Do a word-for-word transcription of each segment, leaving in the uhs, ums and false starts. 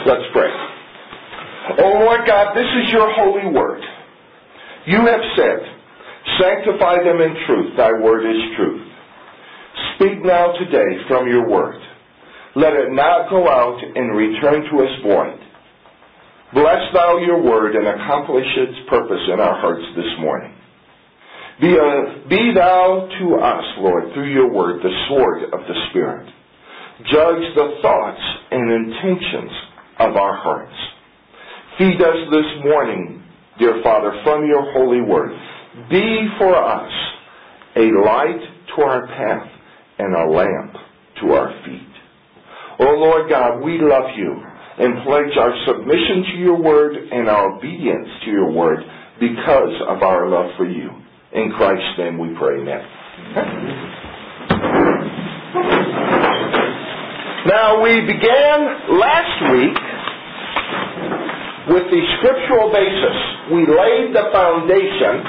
Let's pray. Oh Lord God, this is your holy word. You have said, sanctify them in truth. Thy word is truth. Speak now today from your word. Let it not go out and return to us void. Bless thou your word and accomplish its purpose in our hearts this morning. Be, a, be thou to us, Lord, through your word, the sword of the Spirit. Judge the thoughts and intentions of our hearts. Feed us this morning, dear Father, from your holy word. Be for us a light to our path and a lamp to our feet. Oh Lord God, we love you and pledge our submission to your word and our obedience to your word because of our love for you. In Christ's name we pray, amen. Now we began last week with the scriptural basis. We laid the foundation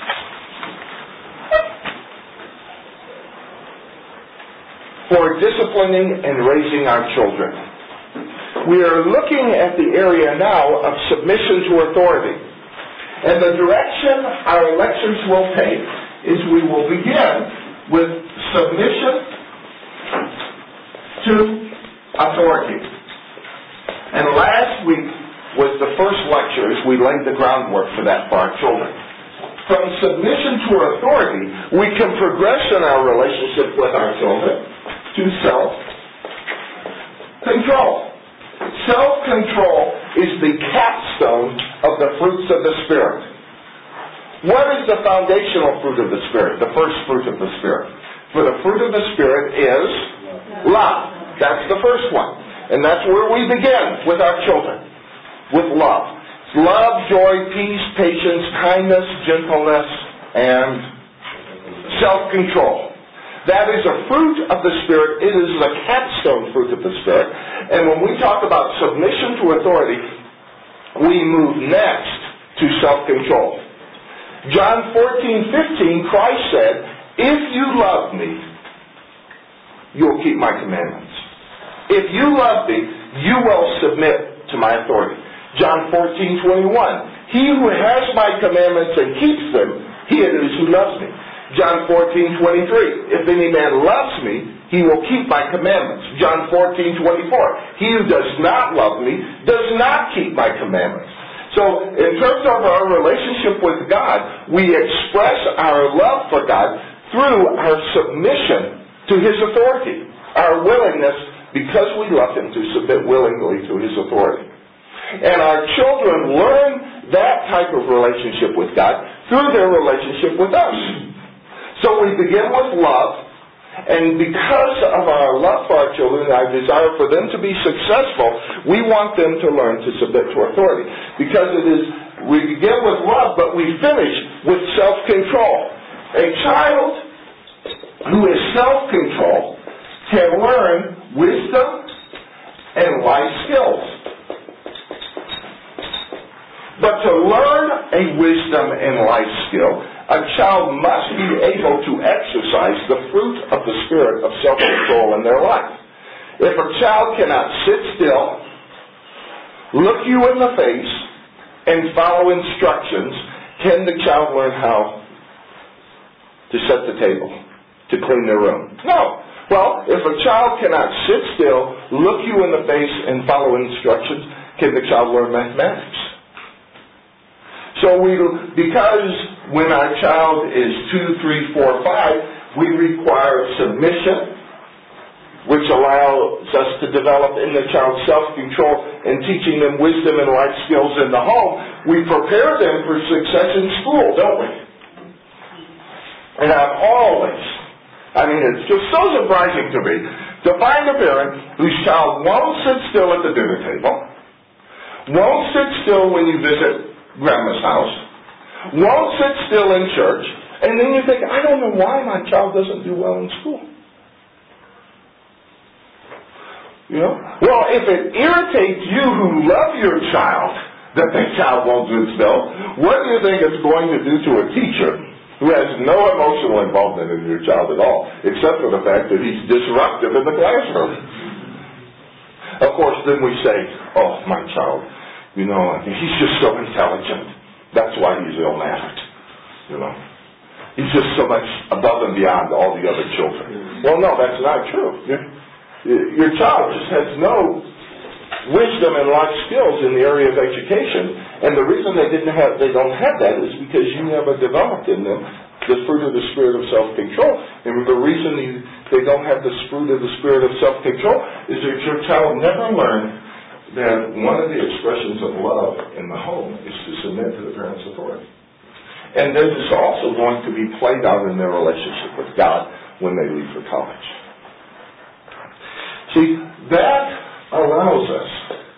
for disciplining and raising our children. We are looking at the area now of submission to authority. And the direction our lectures will take is we will begin with submission to authority. And last week was the first lecture as we laid the groundwork for that for our children. From submission to authority, we can progress in our relationship with our children to self-control. Self-control is the capstone of the fruits of the Spirit. What is the foundational fruit of the Spirit? The first fruit of the Spirit. For the fruit of the Spirit is love. That's the first one. And that's where we begin with our children. With love. Love, joy, peace, patience, kindness, gentleness, and self-control. That is a fruit of the Spirit. It is the capstone fruit of the Spirit. And when we talk about submission to authority, we move next to self-control. John fourteen fifteen, Christ said, if you love me, you'll keep my commandments. If you love me, you will submit to my authority. John fourteen twenty-one, he who has my commandments and keeps them, he it is who loves me. John fourteen twenty-three, if any man loves me, he will keep my commandments. John fourteen twenty-four, he who does not love me does not keep my commandments. So, in terms of our relationship with God, we express our love for God through our submission to His authority. Our willingness, because we love Him, to submit willingly to His authority. And our children learn that type of relationship with God through their relationship with us. So we begin with love, and because of our love for our children, our desire for them to be successful, we want them to learn to submit to authority. Because it is, we begin with love, but we finish with self-control. A child who is self-controlled can learn wisdom and life skills. But to learn a wisdom and life skill, a child must be able to exercise the fruit of the Spirit of self-control in their life. If a child cannot sit still, look you in the face, and follow instructions, can the child learn how to set the table, to clean their room? No. Well, if a child cannot sit still, look you in the face, and follow instructions, can the child learn mathematics? So we, because when our child is two, three, four, five, we require submission, which allows us to develop in the child self-control and teaching them wisdom and life skills in the home. We prepare them for success in school, don't we? And I've always, I mean, it's just so surprising to me to find a parent whose child won't sit still at the dinner table, won't sit still when you visit grandma's house, won't sit still in church, and then you think, I don't know why my child doesn't do well in school. You know? Well, if it irritates you who love your child that the child won't sit still, what do you think it's going to do to a teacher who has no emotional involvement in your child at all, except for the fact that he's disruptive in the classroom? Of course, then we say, oh, my child, you know, he's just so intelligent. That's why he's ill-mannered, you know. He's just so much above and beyond all the other children. Well, no, that's not true. Your child just has no wisdom and life skills in the area of education, and the reason they didn't have, they don't have that is because you never developed in them the fruit of the spirit of self-control. And the reason you, they don't have the fruit of the spirit of self-control is that your child never learned that one of the expressions of love in the home is to submit to the parent's authority. And this is also going to be played out in their relationship with God when they leave for college. See, that allows us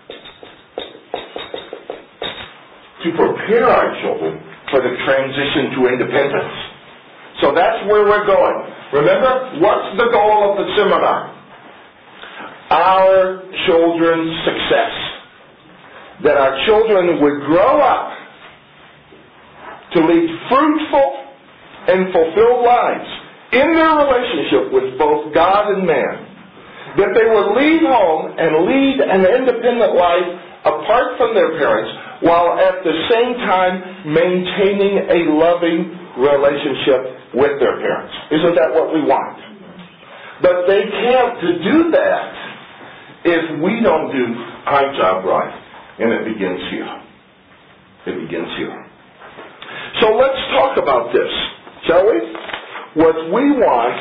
to prepare our children for the transition to independence. So that's where we're going. Remember, what's the goal of the seminar? Our children's success. That our children would grow up to lead fruitful and fulfilled lives in their relationship with both God and man. That they would leave home and lead an independent life apart from their parents, while at the same time maintaining a loving relationship with their parents. Isn't that what we want? But they can't do that if we don't do our job right. And it begins here. It begins here. So let's talk about this, shall we? What we want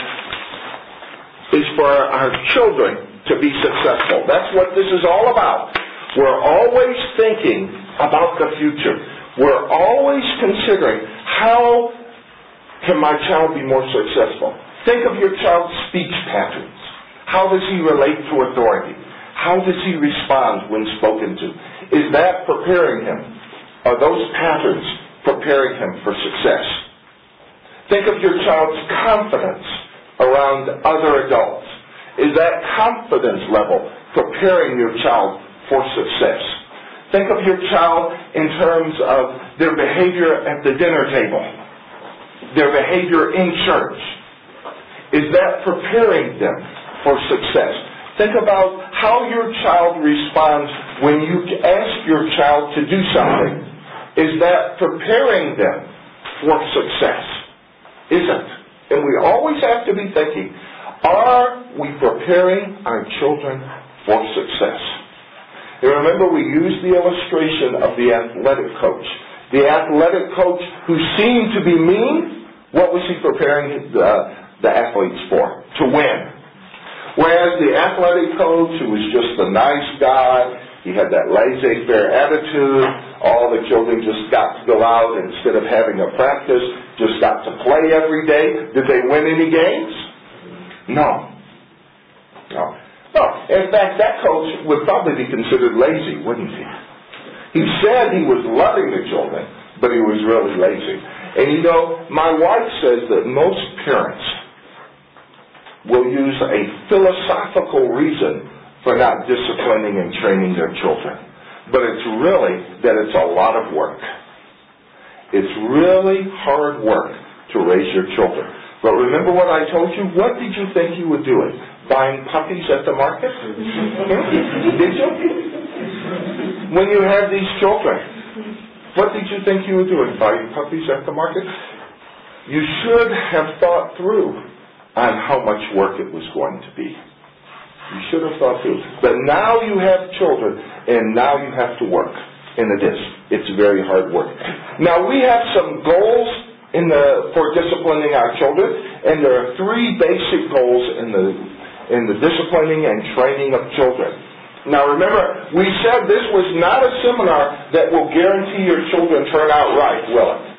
is for our children to be successful. That's what this is all about. We're always thinking about the future. We're always considering, how can my child be more successful? Think of your child's speech patterns. How does he relate to authority? How does he respond when spoken to? Is that preparing him? Are those patterns preparing him for success? Think of your child's confidence around other adults. Is that confidence level preparing your child for success? Think of your child in terms of their behavior at the dinner table, their behavior in church. Is that preparing them for success? Think about how your child responds when you ask your child to do something. Is that preparing them for success? Isn't. And we always have to be thinking, are we preparing our children for success? And remember, we used the illustration of the athletic coach. The athletic coach who seemed to be mean, what was he preparing the, the athletes for? To win. Whereas the athletic coach who was just a nice guy, he had that laissez-faire attitude, all the children just got to go out instead of having a practice, just got to play every day. Did they win any games? No. No. No. In fact, that coach would probably be considered lazy, wouldn't he? He said he was loving the children, but he was really lazy. And you know, my wife says that most parents will use a philosophical reason for not disciplining and training their children. But it's really that it's a lot of work. It's really hard work to raise your children. But remember what I told you? What did you think you were doing? Buying puppies at the market? Did you? When you had these children, what did you think you were doing? Buying puppies at the market? You should have thought through on how much work it was going to be. You should have thought through. But now you have children, and now you have to work. And it is. It's very hard work. Now we have some goals in the for disciplining our children, and there are three basic goals in the in the disciplining and training of children. Now remember, we said this was not a seminar that will guarantee your children turn out right, will it?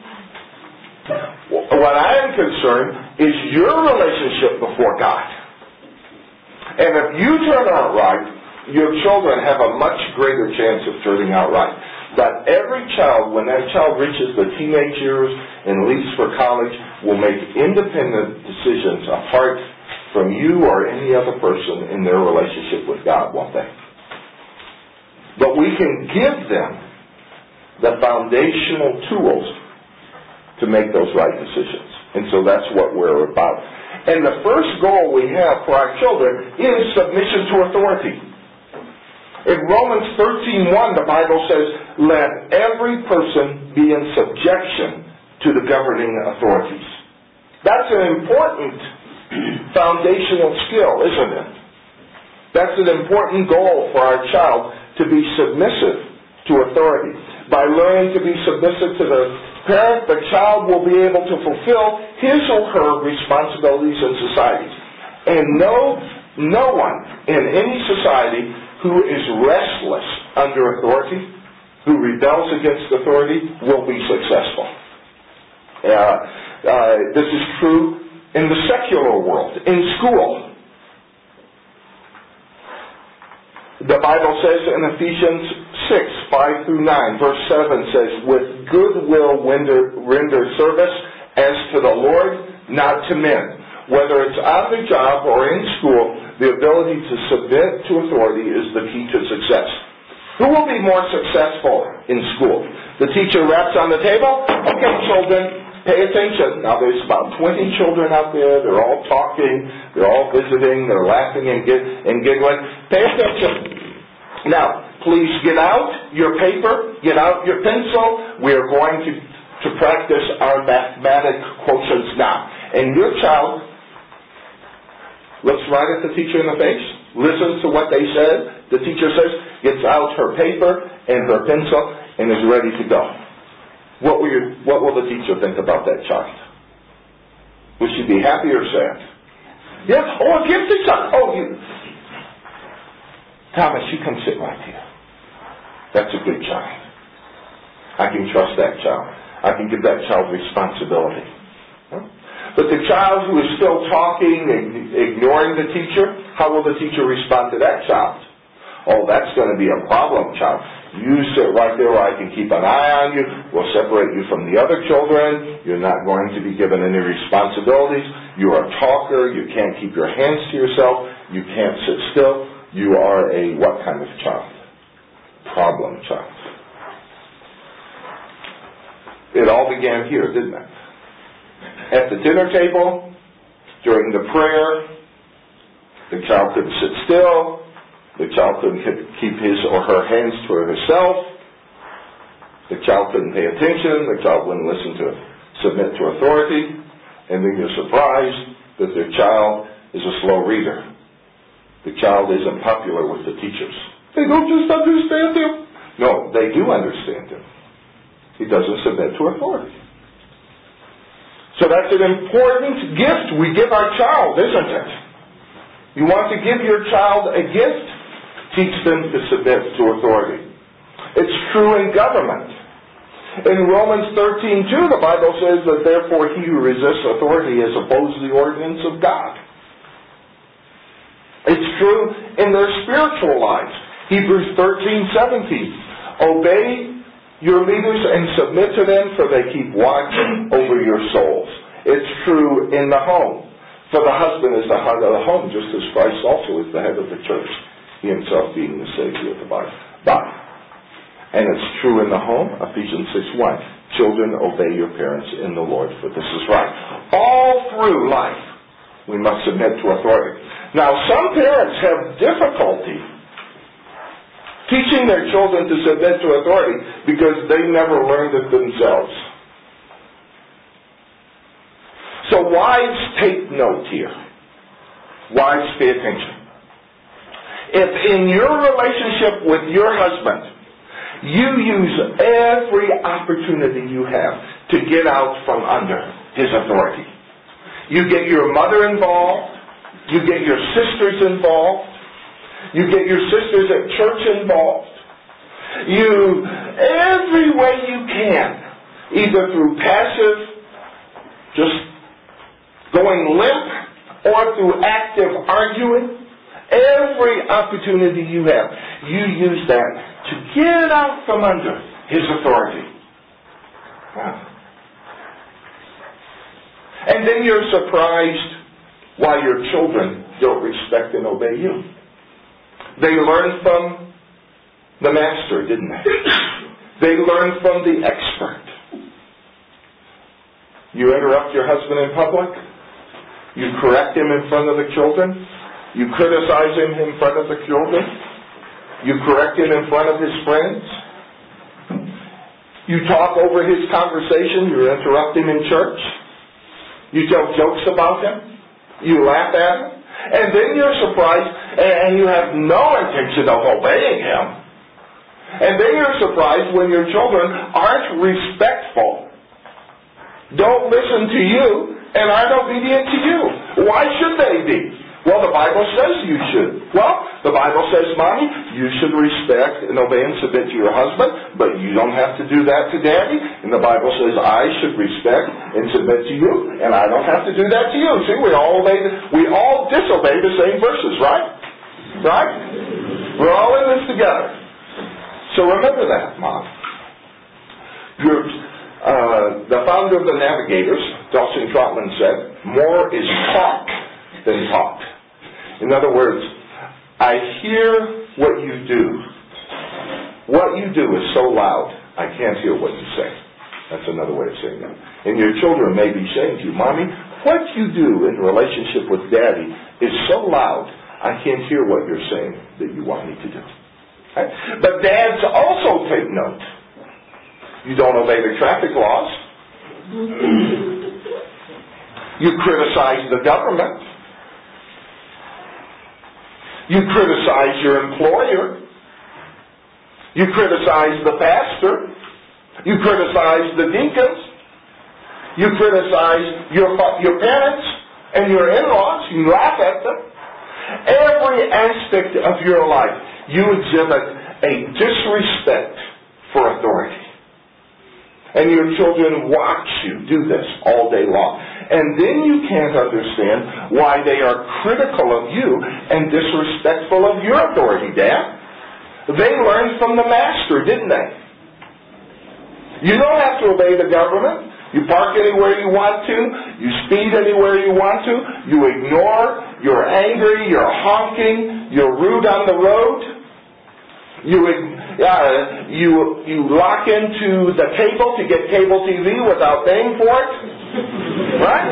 What I am concerned is your relationship before God. And if you turn out right, your children have a much greater chance of turning out right. But every child, when that child reaches the teenage years and leaves for college, will make independent decisions apart from you or any other person in their relationship with God, won't they? But we can give them the foundational tools to make those right decisions. And so that's what we're about. And the first goal we have for our children is submission to authority. In Romans thirteen one, the Bible says, let every person be in subjection to the governing authorities. That's an important foundational skill, isn't it? That's an important goal for our child, to be submissive to authority. By learning to be submissive to the parent, the child will be able to fulfill his or her responsibilities in society. And no, no one in any society who is restless under authority, who rebels against authority, will be successful. Uh, uh, this is true in the secular world, in school. The Bible says in Ephesians six, five through nine, verse seven says, with good will render, render service as to the Lord, not to men. Whether it's on the job or in school, the ability to submit to authority is the key to success. Who will be more successful in school? The teacher raps on the table. Okay, children, pay attention. Now there's about twenty children out there. They're all talking. They're all visiting. They're laughing and, gig- and giggling. Pay attention. Now, please get out your paper. Get out your pencil. We are going to, to practice our mathematic quotients now. And your child looks right at the teacher in the face, listens to what they said. The teacher says, gets out her paper and her pencil, and is ready to go. What will, you, what will the teacher think about that child? Will she be happy or sad? Yeah, oh, a gifted child. Oh, you. Thomas, you come sit right here. That's a good child. I can trust that child. I can give that child responsibility. Huh? But the child who is still talking and ignoring the teacher, how will the teacher respond to that child? Oh, that's going to be a problem, child. You sit right there where I can keep an eye on you. We'll separate you from the other children. You're not going to be given any responsibilities. You're a talker. You can't keep your hands to yourself. You can't sit still. You are a what kind of child? Problem child. It all began here, didn't it? At the dinner table, during the prayer, the child couldn't sit still. The child couldn't keep his or her hands to herself. The child couldn't pay attention. The child wouldn't listen to submit to authority. And then you're surprised that the child is a slow reader. The child isn't popular with the teachers. They don't just understand him. No, they do understand him. He doesn't submit to authority. So that's an important gift we give our child, isn't it? You want to give your child a gift? Teach them to submit to authority. It's true in government. In Romans thirteen two, the Bible says that therefore he who resists authority has opposed the ordinance of God. It's true in their spiritual lives. Hebrews thirteen seventeen. Obey your leaders and submit to them, for they keep watch over your souls. It's true in the home. For the husband is the heart of the home, just as Christ also is the head of the church, he himself being the Savior of the body. And it's true in the home, Ephesians six one. Children, obey your parents in the Lord, for this is right. All through life, we must submit to authority. Now, some parents have difficulty teaching their children to submit to authority because they never learned it themselves. So wives, take note here. Wives, pay attention. If in your relationship with your husband, you use every opportunity you have to get out from under his authority. You get your mother involved. You get your sisters involved. You get your sisters at church involved. You, every way you can, either through passive, just going limp, or through active arguing, every opportunity you have, you use that to get out from under his authority. Wow. And then you're surprised why your children don't respect and obey you. They learned from the master, didn't they? They learned from the expert. You interrupt your husband in public. You correct him in front of the children. You criticize him in front of the children. You correct him in front of his friends. You talk over his conversation. You interrupt him in church. You tell jokes about him. You laugh at him. And then you're surprised and you have no intention of obeying him. And then you're surprised when your children aren't respectful, don't listen to you, and aren't obedient to you. Why should they be? Well, the Bible says you should. Well, the Bible says, Mommy, you should respect and obey and submit to your husband, but you don't have to do that to Daddy. And the Bible says I should respect and submit to you, and I don't have to do that to you. See, we all obey, we all disobey the same verses, right? Right? We're all in this together. So remember that, Mom. You're, uh, the founder of the Navigators, Dawson Trotman, said, more is talk than taught. In other words, I hear what you do. What you do is so loud, I can't hear what you say. That's another way of saying that. And your children may be saying to you, Mommy, what you do in relationship with Daddy is so loud, I can't hear what you're saying that you want me to do. Right? But dads also take note. You don't obey the traffic laws. You criticize the government. You criticize your employer. You criticize the pastor. You criticize the deacons. You criticize your, your parents and your in-laws. You laugh at them. Every aspect of your life, you exhibit a disrespect for authority. And your children watch you do this all day long. And then you can't understand why they are critical of you and disrespectful of your authority, Dad. They learned from the master, didn't they? You don't have to obey the government. You park anywhere you want to. You speed anywhere you want to. You ignore. You're angry. You're honking. You're rude on the road. You uh, you you lock into the cable to get cable T V without paying for it. Right?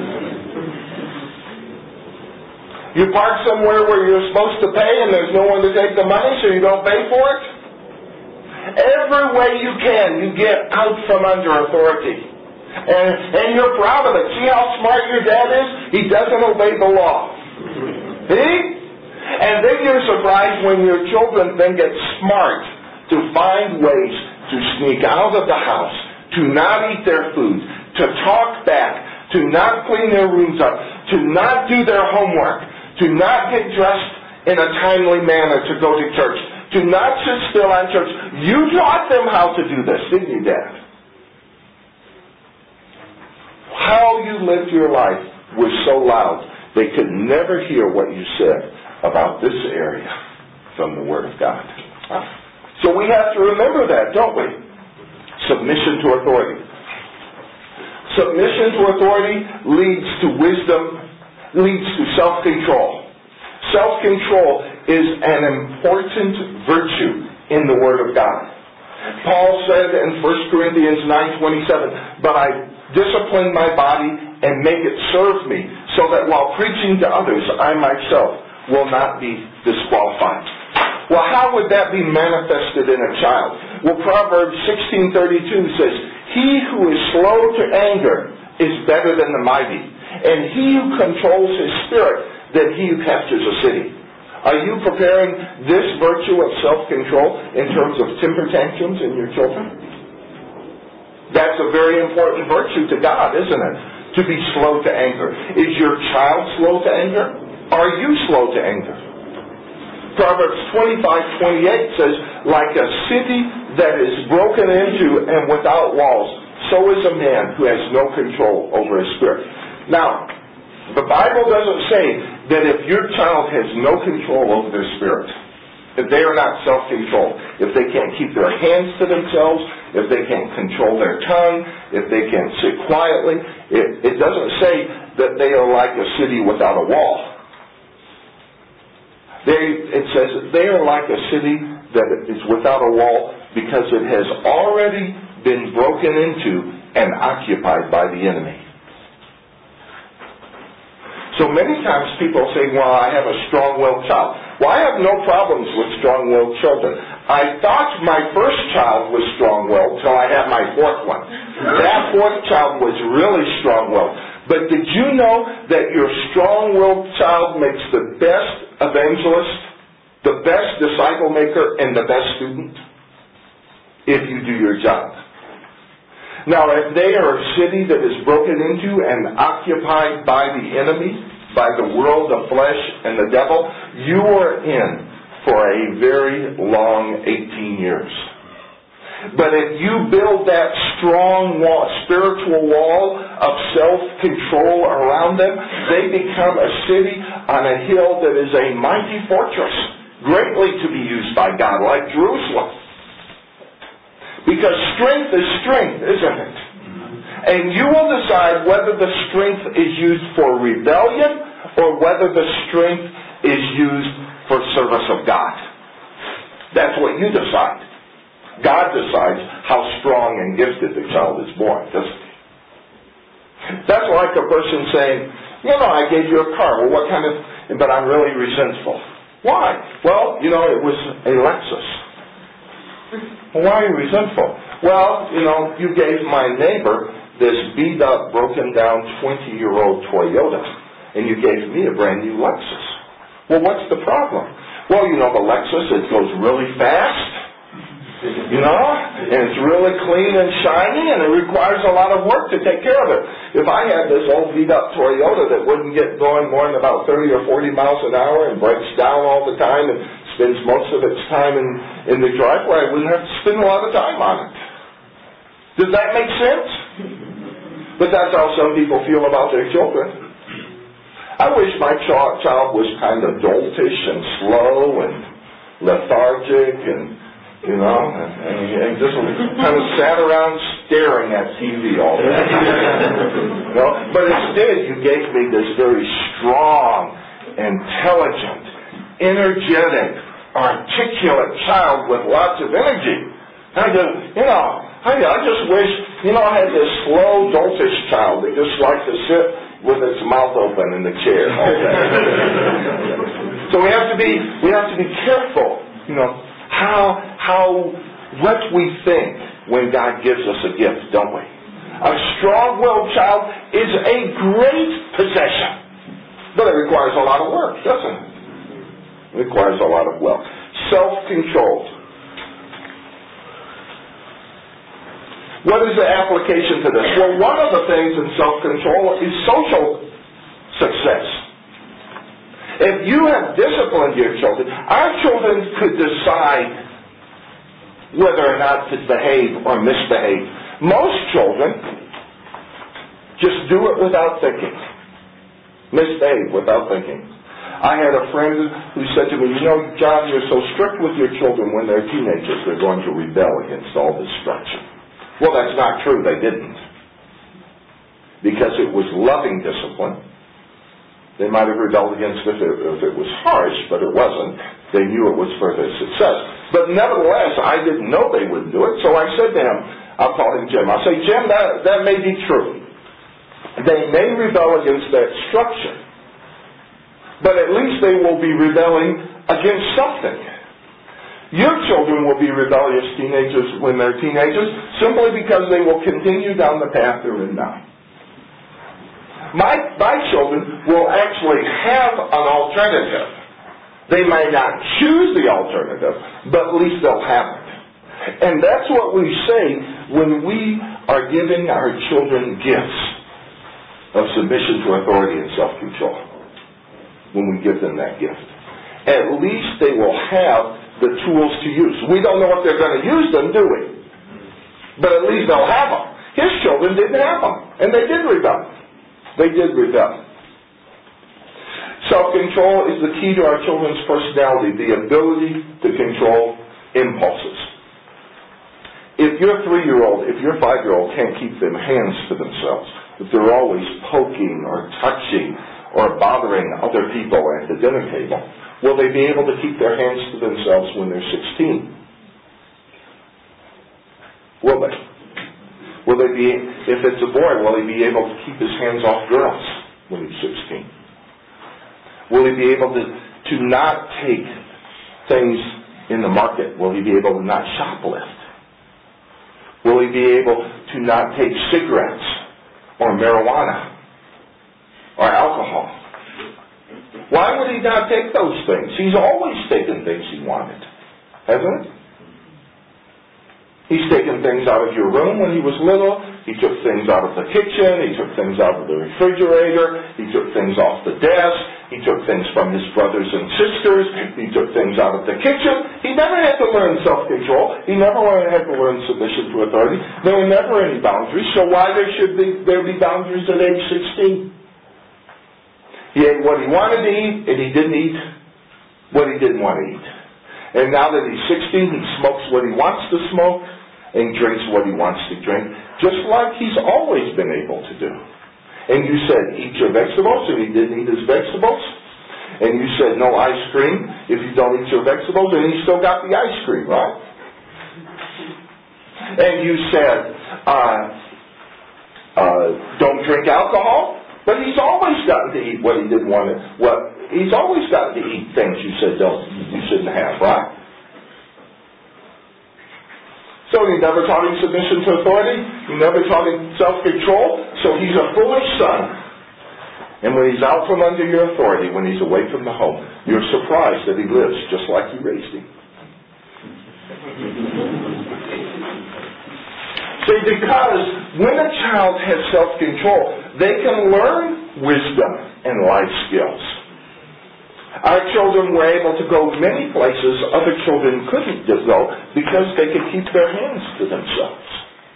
You park somewhere where you're supposed to pay and there's no one to take the money, so you don't pay for it. Every way you can, you get out from under authority. And, and you're proud of it. See how smart your dad is? He doesn't obey the law. See? And then you're surprised when your children then get smart to find ways to sneak out of the house, to not eat their food, to talk back, to not clean their rooms up, to not do their homework, to not get dressed in a timely manner to go to church, to not sit still on church. You taught them how to do this, didn't you, Dad? How you lived your life was so loud they could never hear what you said about this area from the Word of God. So we have to remember that, don't we? Submission to authority. Submission to authority leads to wisdom, leads to self-control. Self-control is an important virtue in the Word of God. Paul said in First Corinthians nine twenty-seven, but I discipline my body and make it serve me, so that while preaching to others, I myself will not be disqualified. Well, how would that be manifested in a child? Well, Proverbs sixteen thirty-two says, he who is slow to anger is better than the mighty, and he who controls his spirit than he who captures a city. Are you preparing this virtue of self-control in terms of temper tantrums in your children? That's a very important virtue to God, isn't it? To be slow to anger. Is your child slow to anger? Are you slow to anger? Proverbs twenty-five twenty-eight says, like a city that is broken into and without walls, so is a man who has no control over his spirit. Now, the Bible doesn't say that if your child has no control over their spirit, if they are not self-controlled, if they can't keep their hands to themselves, if they can't control their tongue, if they can't sit quietly, it, it doesn't say that they are like a city without a wall. They, it says they are like a city that is without a wall because it has already been broken into and occupied by the enemy. So many times people say, well, I have a strong-willed child. Well, I have no problems with strong-willed children. I thought my first child was strong-willed till I had my fourth one. That fourth child was really strong-willed. But did you know that your strong-willed child makes the best evangelist, the best disciple maker, and the best student? If you do your job. Now, if they are a city that is broken into and occupied by the enemy, by the world, the flesh, and the devil, you are in for a very long eighteen years. But if you build that strong wall, spiritual wall of self-control around them, they become a city on a hill that is a mighty fortress, greatly to be used by God, like Jerusalem. Because strength is strength, isn't it? And you will decide whether the strength is used for rebellion or whether the strength is used for service of God. That's what you decide. God decides how strong and gifted the child is born, doesn't he? That's like a person saying, you know, I gave you a car. Well, what kind of... But I'm really resentful. Why? Well, you know, it was a Lexus. Well, why are you resentful? Well, you know, you gave my neighbor this beat-up, broken-down twenty-year-old Toyota, and you gave me a brand-new Lexus. Well, what's the problem? Well, you know, the Lexus, it goes really fast, you know, and it's really clean and shiny, and it requires a lot of work to take care of it. If I had this old beat-up Toyota that wouldn't get going more than about thirty or forty miles an hour and breaks down all the time and spends most of its time in, in the driveway, I wouldn't have to spend a lot of time on it. Does that make sense? But that's how some people feel about their children. I wish my ch- child was kind of doltish and slow and lethargic and, you know, and, and just kind of sat around staring at T V all day. You know? But instead, you gave me this very strong, intelligent, energetic, articulate child with lots of energy. I just, you know, I, I just wish, you know, I had this slow, doltish child that just liked to sit with its mouth open in the chair all day. So we have to be, we have to be careful, you know, how, how, what we think when God gives us a gift, don't we? A strong-willed child is a great possession, but it requires a lot of work, doesn't it? It requires a lot of will. Self-control. What is the application to this? Well, one of the things in self-control is social success. If you have disciplined your children, our children could decide whether or not to behave or misbehave. Most children just do it without thinking. Misbehave without thinking. I had a friend who said to me, you know, John, you're so strict with your children when they're teenagers, they're going to rebel against all this structure. Well, that's not true. They didn't. Because it was loving discipline. They might have rebelled against it if it was harsh, but it wasn't. They knew it was for their success. But nevertheless, I didn't know they wouldn't do it, so I said to him, I'll call him Jim, I'll say, Jim, that, that may be true. They may rebel against that structure, but at least they will be rebelling against something. Your children will be rebellious teenagers when they're teenagers simply because they will continue down the path they're in now. My, my children will actually have an alternative. They may not choose the alternative, but at least they'll have it. And that's what we say when we are giving our children gifts of submission to authority and self-control. When we give them that gift. At least they will have the tools to use. We don't know if they're going to use them, do we? But at least they'll have them. His children didn't have them. And they did rebel. They did rebel. Self-control is the key to our children's personality, the ability to control impulses. If your three-year-old, if your five-year-old can't keep their hands to themselves, if they're always poking or touching or bothering other people at the dinner table, will they be able to keep their hands to themselves when they're sixteen? Will they? Will they be, if it's a boy, will he be able to keep his hands off girls when he's sixteen? Will he be able to to not take things in the market? Will he be able to not shoplift? Will he be able to not take cigarettes or marijuana or alcohol? Why would he not take those things? He's always taken things he wanted, hasn't he? He's taken things out of your room when he was little. He took things out of the kitchen. He took things out of the refrigerator. He took things off the desk. He took things from his brothers and sisters. He took things out of the kitchen. He never had to learn self-control. He never had to learn submission to authority. There were never any boundaries. So why there should be, there be boundaries at age sixteen? He ate what he wanted to eat, and he didn't eat what he didn't want to eat. And now that he's sixteen, he smokes what he wants to smoke and drinks what he wants to drink, just like he's always been able to do. And you said, eat your vegetables, and he didn't eat his vegetables. And you said, no ice cream if you don't eat your vegetables, and he still got the ice cream, right? And you said, uh, uh, don't drink alcohol, but he's always gotten to eat what he didn't want to. What he's always gotten to eat things you said don't, you shouldn't have, right? So he never taught him submission to authority. He never taught him self-control. So he's a foolish son. And when he's out from under your authority, when he's away from the home, you're surprised that he lives just like you raised him. See, because when a child has self-control, they can learn wisdom and life skills. Our children were able to go many places other children couldn't go because they could keep their hands to themselves.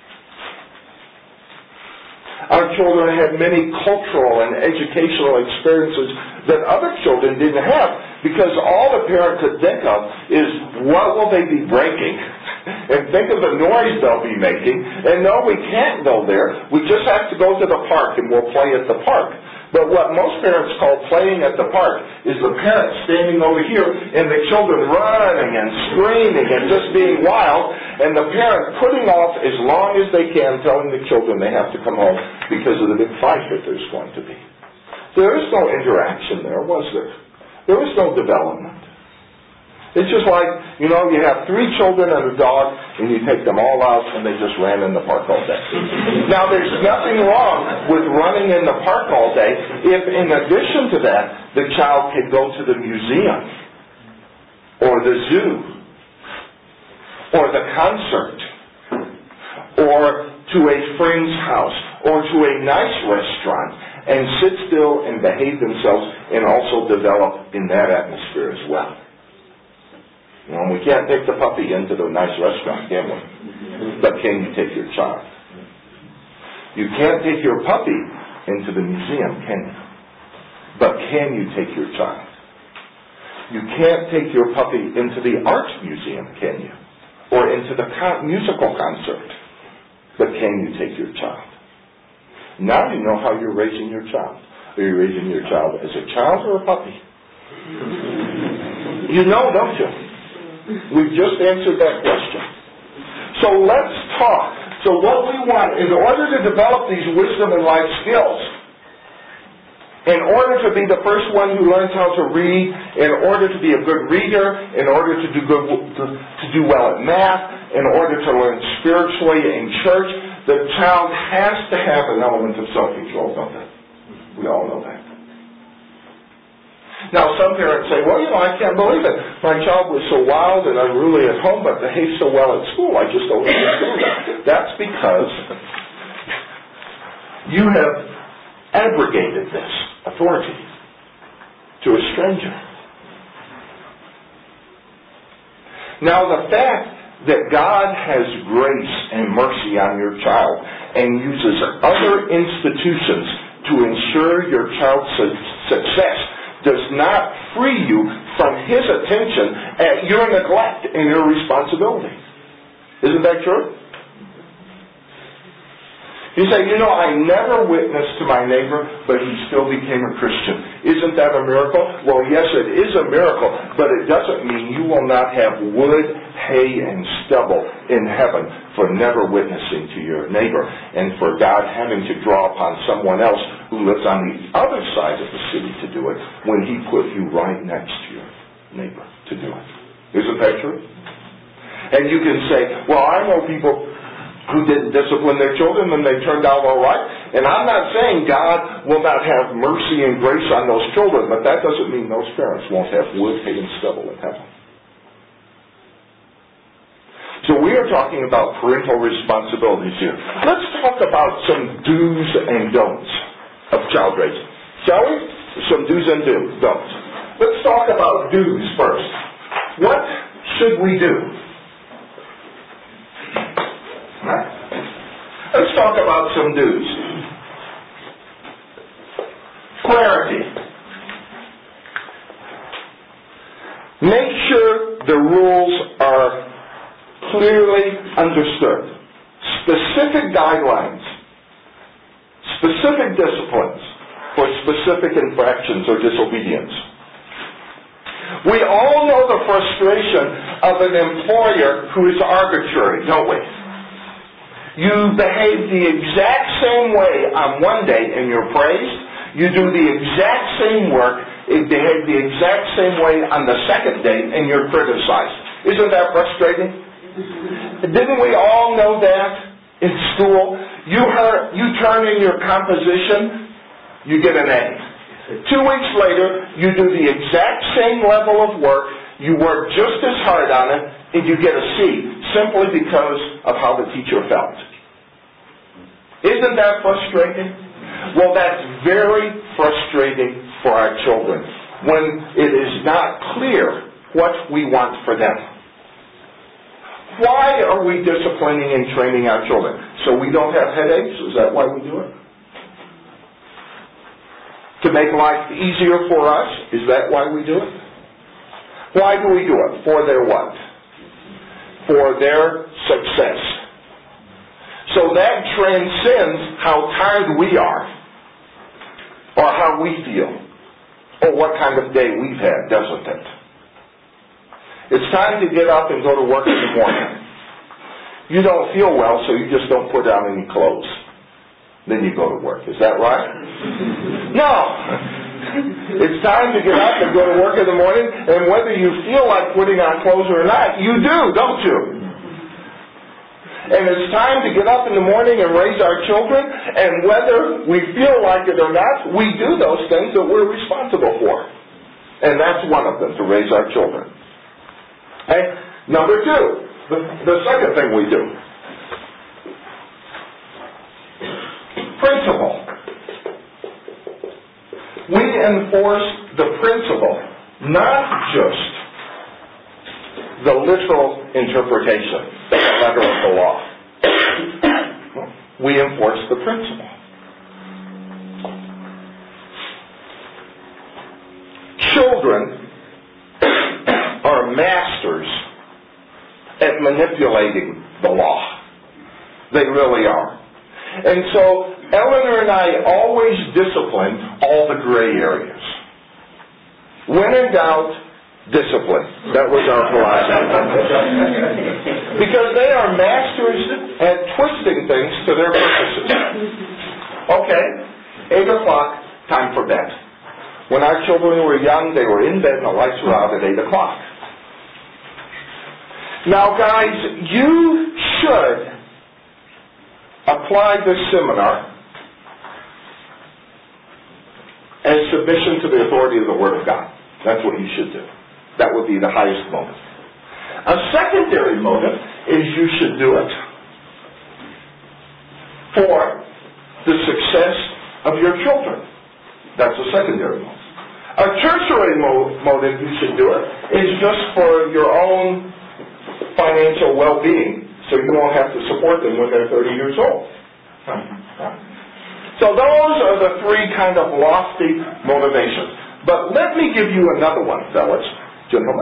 Our children had many cultural and educational experiences that other children didn't have because all the parent could think of is, what will they be breaking? And think of the noise they'll be making. And no, we can't go there. We just have to go to the park and we'll play at the park. But what most parents call playing at the park is the parent standing over here and the children running and screaming and just being wild, and the parent putting off as long as they can, telling the children they have to come home because of the big fight that there's going to be. There is no interaction there, was there? There was no development. It's just like, you know, you have three children and a dog, and you take them all out, and they just ran in the park all day. Now, there's nothing wrong with running in the park all day if, in addition to that, the child can go to the museum, or the zoo, or the concert, or to a friend's house, or to a nice restaurant, and sit still and behave themselves, and also develop in that atmosphere as well. You know, we can't take the puppy into the nice restaurant, can we? But can you take your child? You can't take your puppy into the museum, can you? But can you take your child? You can't take your puppy into the art museum, can you? Or into the con- musical concert. But can you take your child? Now you know how you're raising your child. Are you raising your child as a child or a puppy? You know, don't you? We've just answered that question. So let's talk. So what we want, in order to develop these wisdom and life skills, in order to be the first one who learns how to read, in order to be a good reader, in order to do good, to, to do well at math, in order to learn spiritually in church, the child has to have an element of self-control, don't they? We all know that. Now, some parents say, well, you know, I can't believe it. My child was so wild and unruly at home, but behaved so well at school. I just don't understand it. That's because you have abrogated this authority to a stranger. Now, the fact that God has grace and mercy on your child and uses other institutions to ensure your child's success does not free you from His attention at your neglect and your responsibility. Isn't that true? You say, you know, I never witnessed to my neighbor, but he still became a Christian. Isn't that a miracle? Well, yes, it is a miracle, but it doesn't mean you will not have wood, hay, and stubble in heaven for never witnessing to your neighbor, and for God having to draw upon someone else who lives on the other side of the city to do it when he put you right next to your neighbor to do it. Isn't that true? And you can say, well, I know people who didn't discipline their children and they turned out all right. And I'm not saying God will not have mercy and grace on those children, but that doesn't mean those parents won't have wood, hay, and stubble in heaven. So we are talking about parental responsibilities here. Let's talk about some do's and don'ts of child raising. Shall we? Some do's and do, don'ts. Let's talk about do's first. What should we do? Let's talk about some do's. Clarity. Make sure the rules are clearly understood. Specific guidelines, specific disciplines for specific infractions or disobedience. We all know the frustration of an employer who is arbitrary, don't we? You behave the exact same way on one day and you're praised. You do the exact same work, you behave the exact same way on the second day and you're criticized. Isn't that frustrating? Didn't we all know that in school? You heard, you turn in your composition, you get an A. Two weeks later, you do the exact same level of work, you work just as hard on it, and you get a C, simply because of how the teacher felt. Isn't that frustrating? Well, that's very frustrating for our children when it is not clear what we want for them. Why are we disciplining and training our children? So we don't have headaches? Is that why we do it? To make life easier for us? Is that why we do it? Why do we do it? For their what? For their success. So that transcends how tired we are, or how we feel, or what kind of day we've had, doesn't it? It's time to get up and go to work in the morning. You don't feel well, so you just don't put on any clothes. Then you go to work. Is that right? No! It's time to get up and go to work in the morning, and whether you feel like putting on clothes or not, you do, don't you? And it's time to get up in the morning and raise our children, and whether we feel like it or not, we do those things that we're responsible for. And that's one of them, to raise our children. Okay? Number two, the, the second thing we do. Principle. We enforce the principle, not just the literal interpretation, the letter of the law. We enforce the principle. Children are masters at manipulating the law. They really are. And so Eleanor and I always disciplined all the gray areas. When in doubt, discipline. That was our philosophy. Because they are masters at twisting things to their purposes. Okay, eight o'clock, time for bed. When our children were young, they were in bed and the lights were out at eight o'clock. Now guys, you should apply this seminar as submission to the authority of the Word of God. That's what you should do. That would be the highest motive. A secondary motive is you should do it for the success of your children. That's a secondary motive. A tertiary mo- motive you should do it is just for your own financial well-being, so you won't have to support them when they're thirty years old. So those are the three kind of lofty motivations. But let me give you another one, fellas, gentlemen.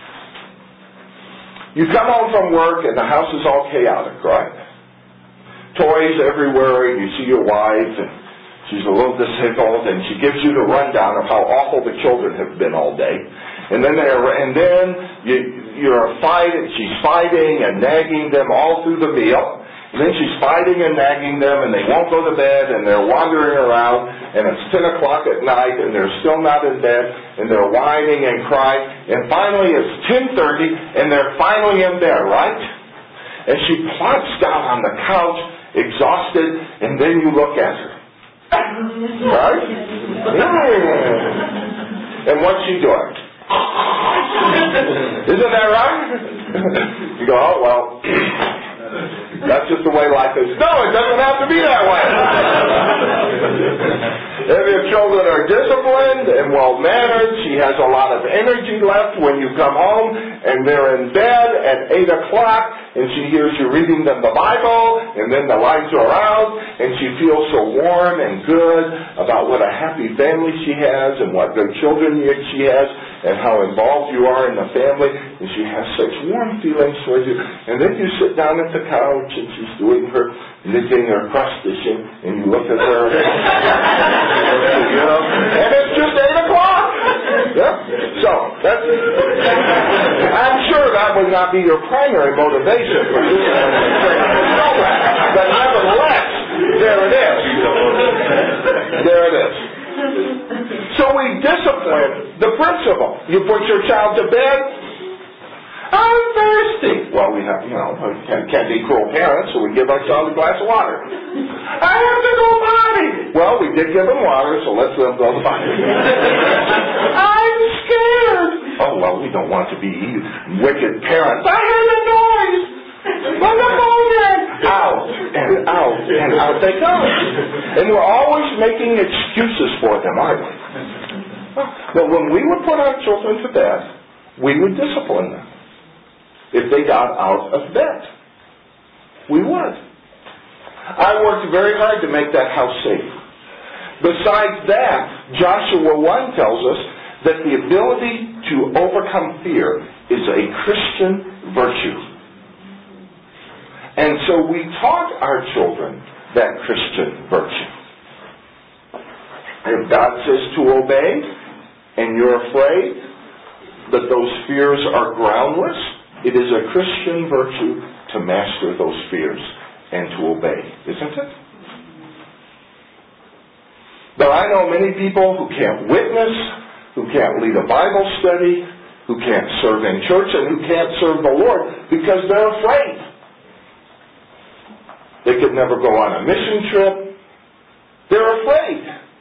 You come home from work and the house is all chaotic, right? toys everywhere, and you see your wife, and she's a little disabled, and she gives you the rundown of how awful the children have been all day. And then they're, and then you, you're fighting, she's fighting and nagging them all through the meal. And then she's fighting and nagging them, and they won't go to bed, and they're wandering around, and it's ten o'clock at night, and they're still not in bed, and they're whining and crying, and finally it's ten thirty, and they're finally in bed, right? And she plops down on the couch, exhausted, and then you look at her. Right? Yeah. And what's she doing? Isn't that right? You go, oh, well, that's just the way life is. No, it doesn't have to be that way. If your children are disciplined and well-mannered, she has a lot of energy left when you come home, and they're in bed at eight o'clock, and she hears you reading them the Bible, and then the lights are out, and she feels so warm and good about what a happy family she has and what good children she has and how involved you are in the family, and she has such warm feelings towards you. And then you sit down at the couch, and she's doing her knitting or cross stitching, and you look at her, you know, and it's just eight o'clock. Yeah. So that's. I'm sure that would not be your primary motivation for this program, but nevertheless, there it is. There it is. So we discipline the principle. You put your child to bed. I'm thirsty. Well, we have, you know, can't, can't be cruel parents, so we give our child a glass of water. I have to go potty. Well, we did give them water, so let's let them go to the potty. I'm scared. Oh, well, we don't want to be wicked parents. I heard a noise. On the phone then. Out and out and out they go. And we're always making excuses for them, aren't we? But when we would put our children to bed, we would discipline them. If they got out of bed, we would. I worked very hard to make that house safe. Besides that, Joshua one tells us that the ability to overcome fear is a Christian virtue. And so we taught our children that Christian virtue. If God says to obey, and you're afraid that those fears are groundless, it is a Christian virtue to master those fears and to obey, isn't it? But I know many people who can't witness, who can't lead a Bible study, who can't serve in church, and who can't serve the Lord because they're afraid. They could never go on a mission trip. They're afraid.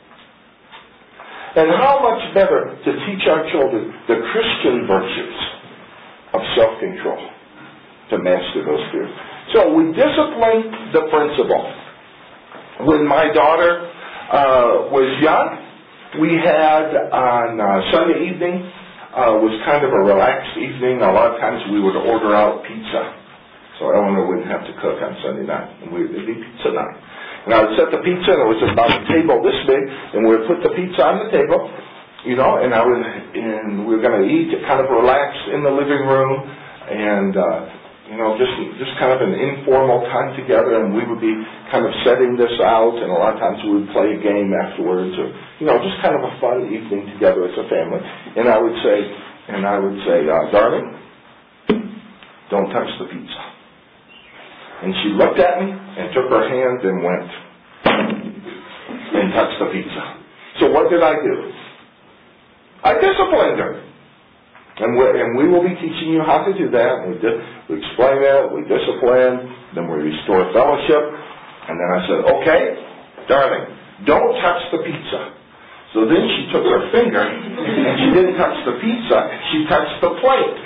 And how much better to teach our children the Christian virtues of self-control to master those fears. So we discipline the principle. When my daughter uh, was young, we had on uh, Sunday evening, uh, was kind of a relaxed evening. A lot of times we would order out pizza. So Eleanor wouldn't have to cook on Sunday night. And we would be pizza night. And I would set the pizza, and it was about a table this big, and we would put the pizza on the table, you know, and I would, and we were going to eat, kind of relax in the living room, and, uh, you know, just just kind of an informal time together, and we would be kind of setting this out, and a lot of times we would play a game afterwards, or, you know, just kind of a fun evening together as a family. And I would say, and I would say, uh, darling, don't touch the pizza. And she looked at me and took her hand and went and touched the pizza. So what did I do? I disciplined her. And we, and we will be teaching you how to do that. We, di- we explain that, we discipline, then we restore fellowship. And then I said, okay, darling, don't touch the pizza. So then she took her finger, and she didn't touch the pizza, she touched the plate.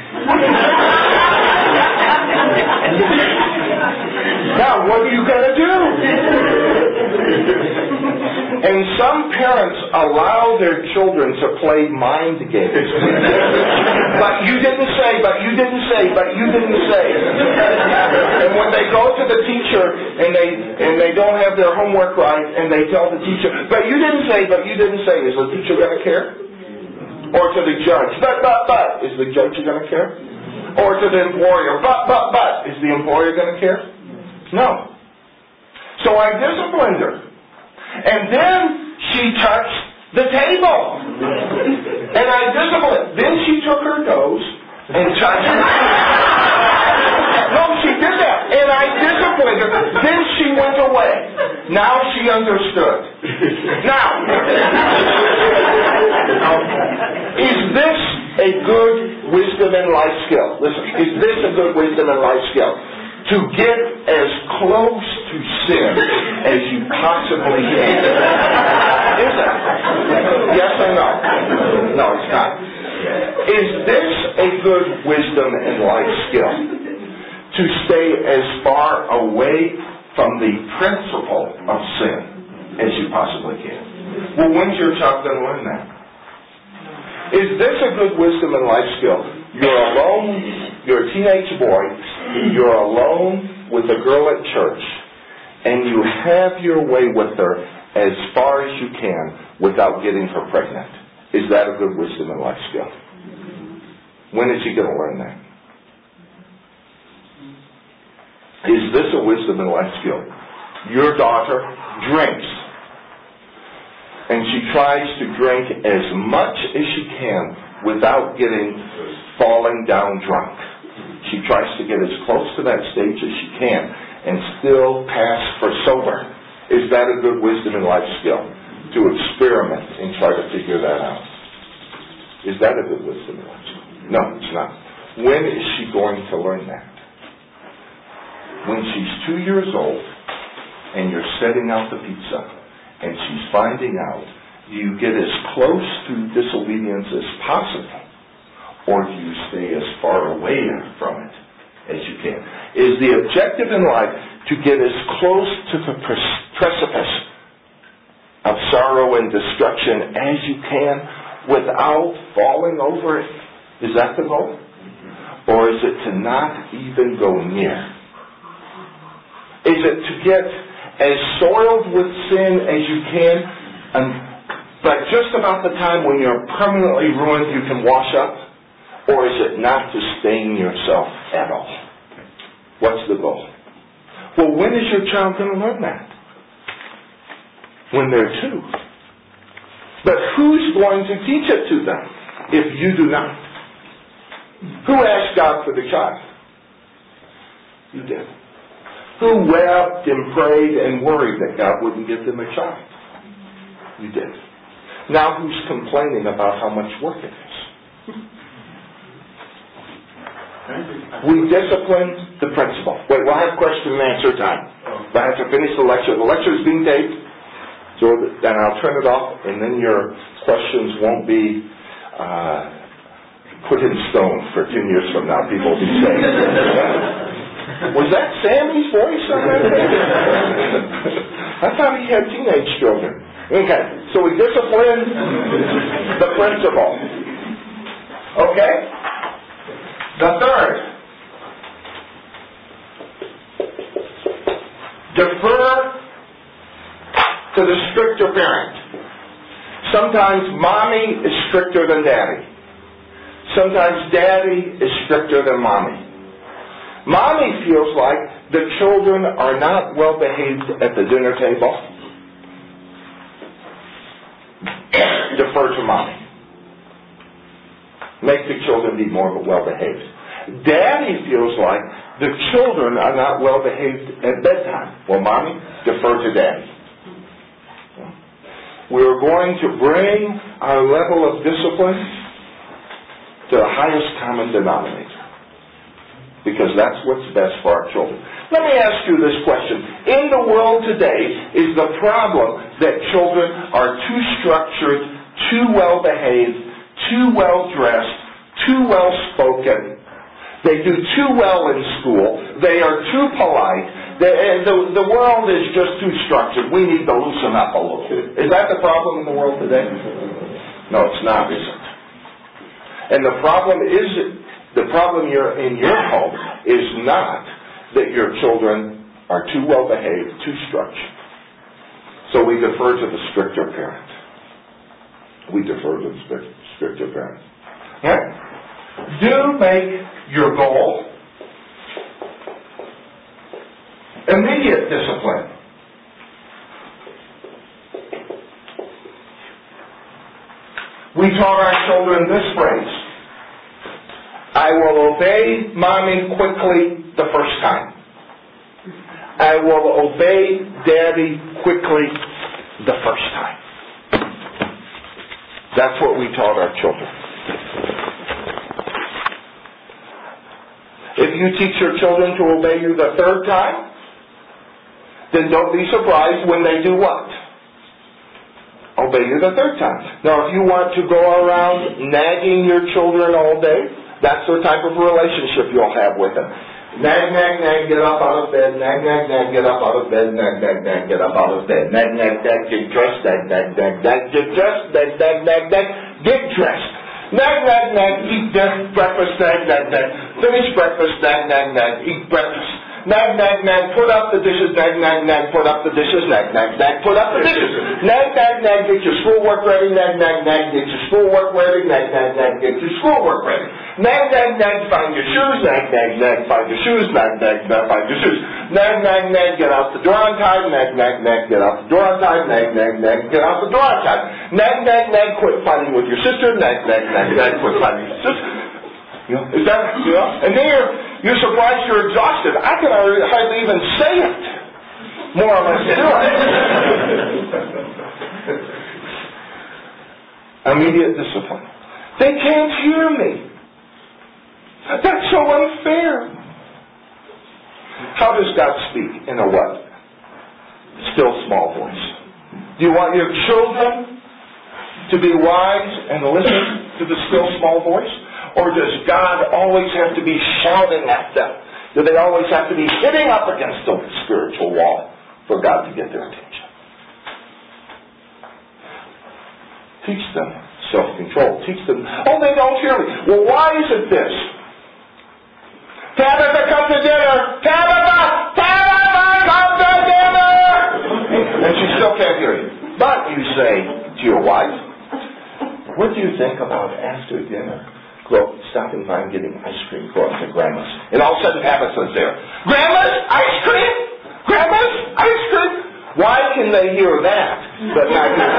Now, what are you going to do? And some parents allow their children to play mind games. But you didn't say, but you didn't say, but you didn't say. And when they go to the teacher and they and they don't have their homework right, and they tell the teacher, but you didn't say, but you didn't say, is the teacher going to care? Or to the judge, but, but, but, is the judge going to care? Or to the employer, but, but, but, is the employer going to care? No. So I disciplined her. And then she touched the table. And I disciplined. Then she took her toes and touched her. No, she did that. And I disciplined her. Then she went away. Now she understood. Now, is this a good wisdom and life skill? Listen, is this a good wisdom and life skill? To get as close to sin as you possibly can. Is it? Yes or no? No, it's not. Is this a good wisdom and life skill? To stay as far away from the principle of sin as you possibly can. Well, when's your child going to learn that? Is this a good wisdom and life skill? You're alone, you're a teenage boy, you're alone with a girl at church, and you have your way with her as far as you can without getting her pregnant. Is that a good wisdom and life skill? When is he going to learn that? Is this a wisdom and life skill? Your daughter drinks, and she tries to drink as much as she can without getting falling down drunk. She tries to get as close to that stage as she can and still pass for sober. Is that a good wisdom and life skill? To experiment and try to figure that out. Is that a good wisdom and life skill? No, it's not. When is she going to learn that? When she's two years old and you're setting out the pizza and she's finding out, do you get as close to disobedience as possible, or do you stay as far away from it as you can? Is the objective in life to get as close to the precipice of sorrow and destruction as you can without falling over it? Is that the goal? Or is it to not even go near? Is it to get as soiled with sin as you can, and, but just about the time when you're permanently ruined you can wash up? Or is it not to stain yourself at all? What's the goal? Well, when is your child going to learn that? When they're two. But who's going to teach it to them if you do not? Who asked God for the child? You did. Who wept and prayed and worried that God wouldn't give them a child? You did. Now who's complaining about how much work it is? We disciplined the principle. Wait, we'll have question and answer time. I have to finish the lecture. The lecture is being taped, so then I'll turn it off, and then your questions won't be uh, put in stone for ten years from now. People will be saying, was that Sammy's voice on that thing? I thought he had teenage children. Okay, so we disciplined the principle. Okay? The third, defer to the stricter parent. Sometimes mommy is stricter than daddy. Sometimes daddy is stricter than mommy. Mommy feels like the children are not well behaved at the dinner table. Defer to mommy. Make the children be more well behaved. Daddy feels like the children are not well behaved at bedtime. Well, mommy, defer to daddy. We're going to bring our level of discipline to the highest common denominator, because that's what's best for our children. Let me ask you this question. In the world today, is the problem that children are too structured, too well behaved, too well dressed, too well spoken? They do too well in school. They are too polite. The, the, the world is just too structured. We need to loosen up a little. Is that the problem in the world today? No, it's not, is it? And the problem is, the problem you're in your home is not that your children are too well behaved, too structured. So we defer to the stricter parent. We defer to the stricter parent. Okay? Do make your goal immediate discipline. taught our children this phrase: I will obey Mommy quickly the first time. I will obey Daddy quickly the first time. That's what we taught our children. If you teach your children to obey you the third time, then don't be surprised when they do what? Obey you the third time. Now, if you want to go around nagging your children all day, that's the type of relationship you'll have with them. Nag, nag, nag, get up out of bed. Nag, nag, nag, get up out of bed. Nag, nag, nag, get up out of bed. Nag, nag, nag, get dressed. Nag, nag, nag, nag, get dressed. Nag, nag, nag, nag, get dressed. Nag, nag, nag, eat breakfast. Nag, nag, nag, finish breakfast. Nag, nag, nag, eat breakfast. Nag, nag, nag, put up the dishes. Nag, nag, nag, put up the dishes. Nag, nag, nag, put up the dishes. Nag, nag, nag, get your schoolwork ready. Nag, nag, nag, get your schoolwork ready. Nag, nag, nag, get your schoolwork ready. Nag, nag, nag, find your shoes. Nag, nag, nag, find your shoes. Nag, nag, nag, find your shoes. Nag, nag, nag, get out the door on time. Nag, nag, nag, get out the door on time. Nag, nag, nag, get out the door on time. Nag, nag, nag, quit fighting with your sister. Nag, nag, nag, nag, quit fighting with your sister. You know, is that, you know? And then you're, you're surprised you're exhausted. I can hardly even say it. More or less do it. Immediate discipline. They can't hear me. That's so unfair. How does God speak? In a what? Still small voice. Do you want your children to be wise and listen to the still small voice? Or does God always have to be shouting at them? Do they always have to be hitting up against a spiritual wall for God to get their attention? Teach them self-control. Teach them, oh, they don't hear me. Well, why is it this? Tabitha, come to dinner! Tabitha! Tabitha, come to dinner! And she still can't hear you. But you say to your wife, what do you think about after dinner? Go stopping by and getting ice cream for us at Grandma's. And all of a sudden Tabitha's there. Grandma's ice cream? Grandma's ice cream? Why can they hear that but not hear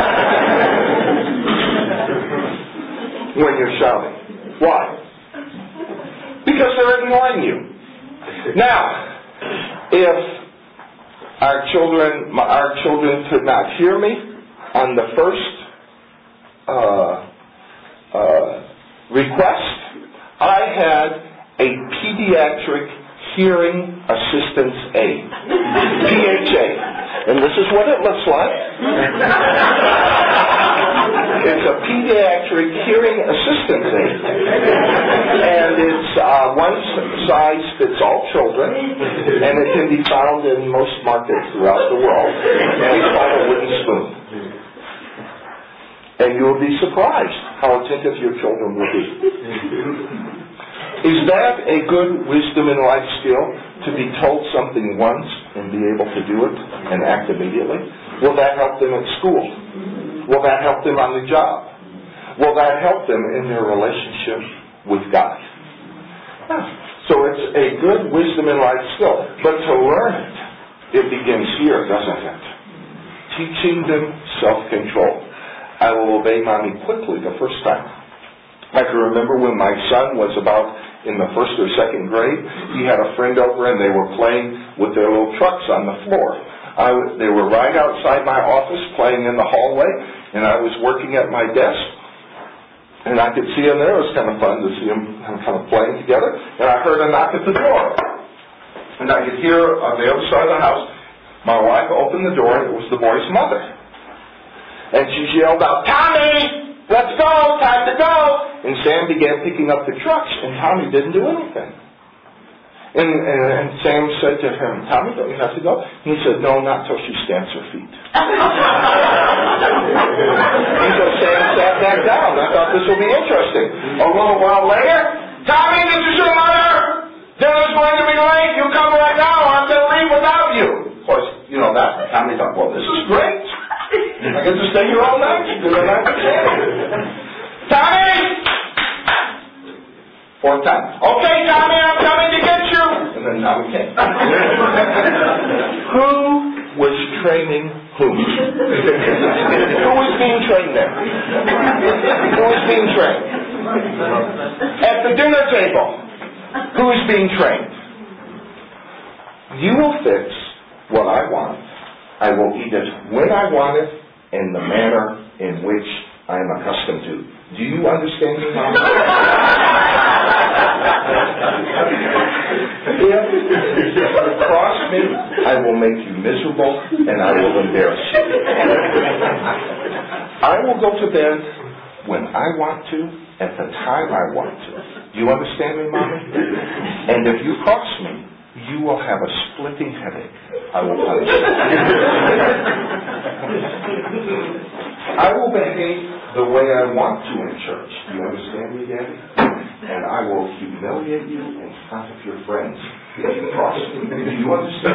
when you're shouting? Why? Because they're ignoring you. Now, if our children, our children could not hear me on the first uh, uh, request, I had a pediatric hearing assistance aid, P H A, and this is what it looks like. It's a pediatric hearing assistance aid, and it's uh, one size fits all children, and it can be found in most markets throughout the world, and it's called a wooden spoon. And you'll be surprised how attentive your children will be. Is that a good wisdom in life skill, to be told something once and be able to do it and act immediately? Will that help them at school? Will that help them on the job? Will that help them in their relationship with God? So it's a good wisdom in life skill. But to learn it, it begins here, doesn't it? Teaching them self-control. I will obey Mommy quickly the first time. I can remember when my son was about in the first or second grade, he had a friend over and they were playing with their little trucks on the floor. I was, they were right outside my office playing in the hallway, and I was working at my desk, and I could see them there. It was kind of fun to see them kind of playing together, and I heard a knock at the door. And I could hear on the other side of the house, my wife opened the door, and it was the boy's mother. And she yelled out, Tommy, let's go, time to go. And Sam began picking up the trucks, and Tommy didn't do anything. And, and, and Sam said to him, Tommy, don't you have to go? And he said, no, not till she stamps her feet. And so Sam sat back down. I thought this will be interesting. A little while later, Tommy, this is your mother. Dinner's going to be late. You come right now. I'm going to leave without you. Of course, you know that. Tommy thought, well, this is great. I get to stay here all night because I'm not Tommy! Fourth time. Okay, Tommy, I'm coming to get you. And then Tommy came. Who was trained training whom? Who is being trained there? Who is being trained? At the dinner table, who is being trained? You will fix what I want. I will eat it when I want it, in the manner in which I am accustomed to. Do you understand me now? If you cross me, I will make you miserable and I will embarrass you. I will go to bed when I want to, at the time I want to. Do you understand me, Mommy? And if you cross me, you will have a splitting headache. I will punish you. I will behave the way I want to in church. Do you understand me, Daddy? And I will humiliate you in front of your friends if you cross me. Do you understand?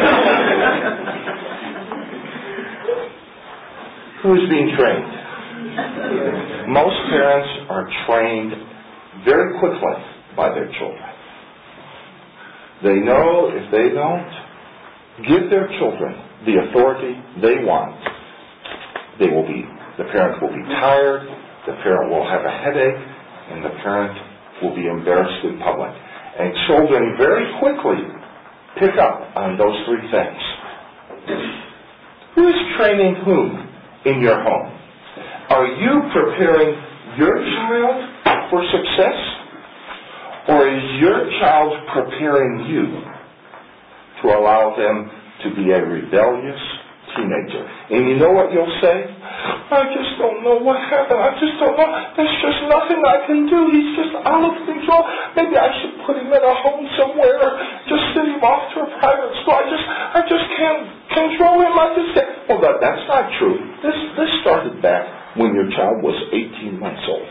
Who is being trained? Most parents are trained very quickly by their children. They know if they don't give their children the authority they want, they will be, the parent will be tired, the parent will have a headache, and the parent will be embarrassed in public. And children very quickly pick up on those three things. Who is training whom in your home? Are you preparing your child for success? Or is your child preparing you to allow them to be a rebellious teenager? And you know what you'll say? I just don't know what happened. I just don't know. There's just nothing I can do. He's just out of control. Maybe I should put him in a home somewhere. Just send him off to a private school. I just, I just can't control him. I just can't. Well, that, that's not true. This, this started back when your child was eighteen months old.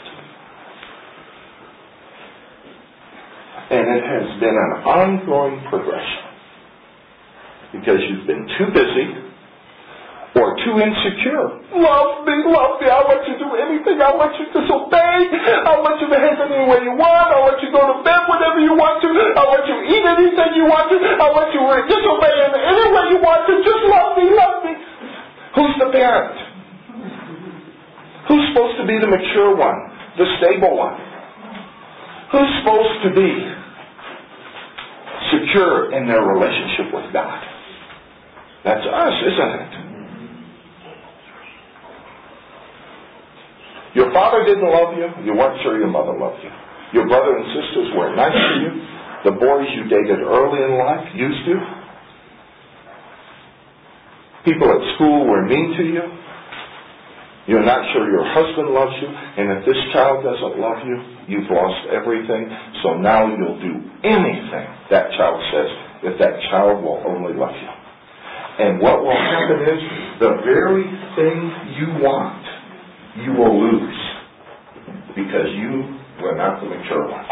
And it has been an ongoing progression. Because you've been too busy or too insecure. Love me, love me. I want you to do anything. I want you to disobey. I want you to behave any way you want. I want you to go to bed whenever you want to. I want you to eat anything you want to. I want you to disobey in any way you want to. Just love me, love me. Who's the parent? Who's supposed to be the mature one? The stable one? Who's supposed to be secure in their relationship with God? That's us, isn't it? Your father didn't love you. You weren't sure your mother loved you. Your brother and sisters weren't nice to you. The boys you dated early in life used you. People at school were mean to you. You're not sure your husband loves you, and if this child doesn't love you, you've lost everything. So now you'll do anything that child says if that child will only love you. And what will happen is the very thing you want, you will lose because you were not the mature one.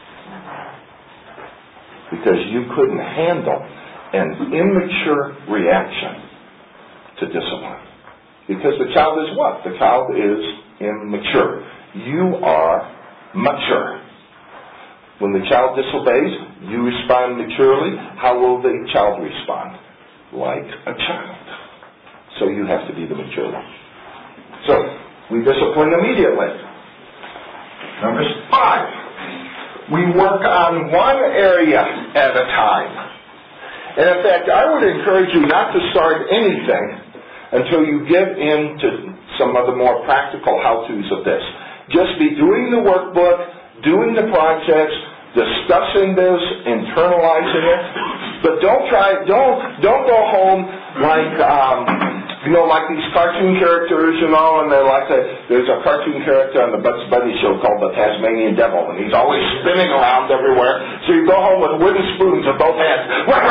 Because you couldn't handle an immature reaction to discipline. Because the child is what? The child is immature. You are mature. When the child disobeys, you respond maturely. How will the child respond? Like a child. So you have to be the mature one. So, we discipline immediately. Number five. We work on one area at a time. And in fact, I would encourage you not to start anything until you get into some of the more practical how-tos of this. Just be doing the workbook, doing the projects, discussing this, internalizing it. But don't try, don't, don't go home like, um, you know, like these cartoon characters, you know, and they're like, a, there's a cartoon character on the Bugs Bunny show called the Tasmanian Devil, and he's always spinning around everywhere. So you go home with wooden spoons in both hands,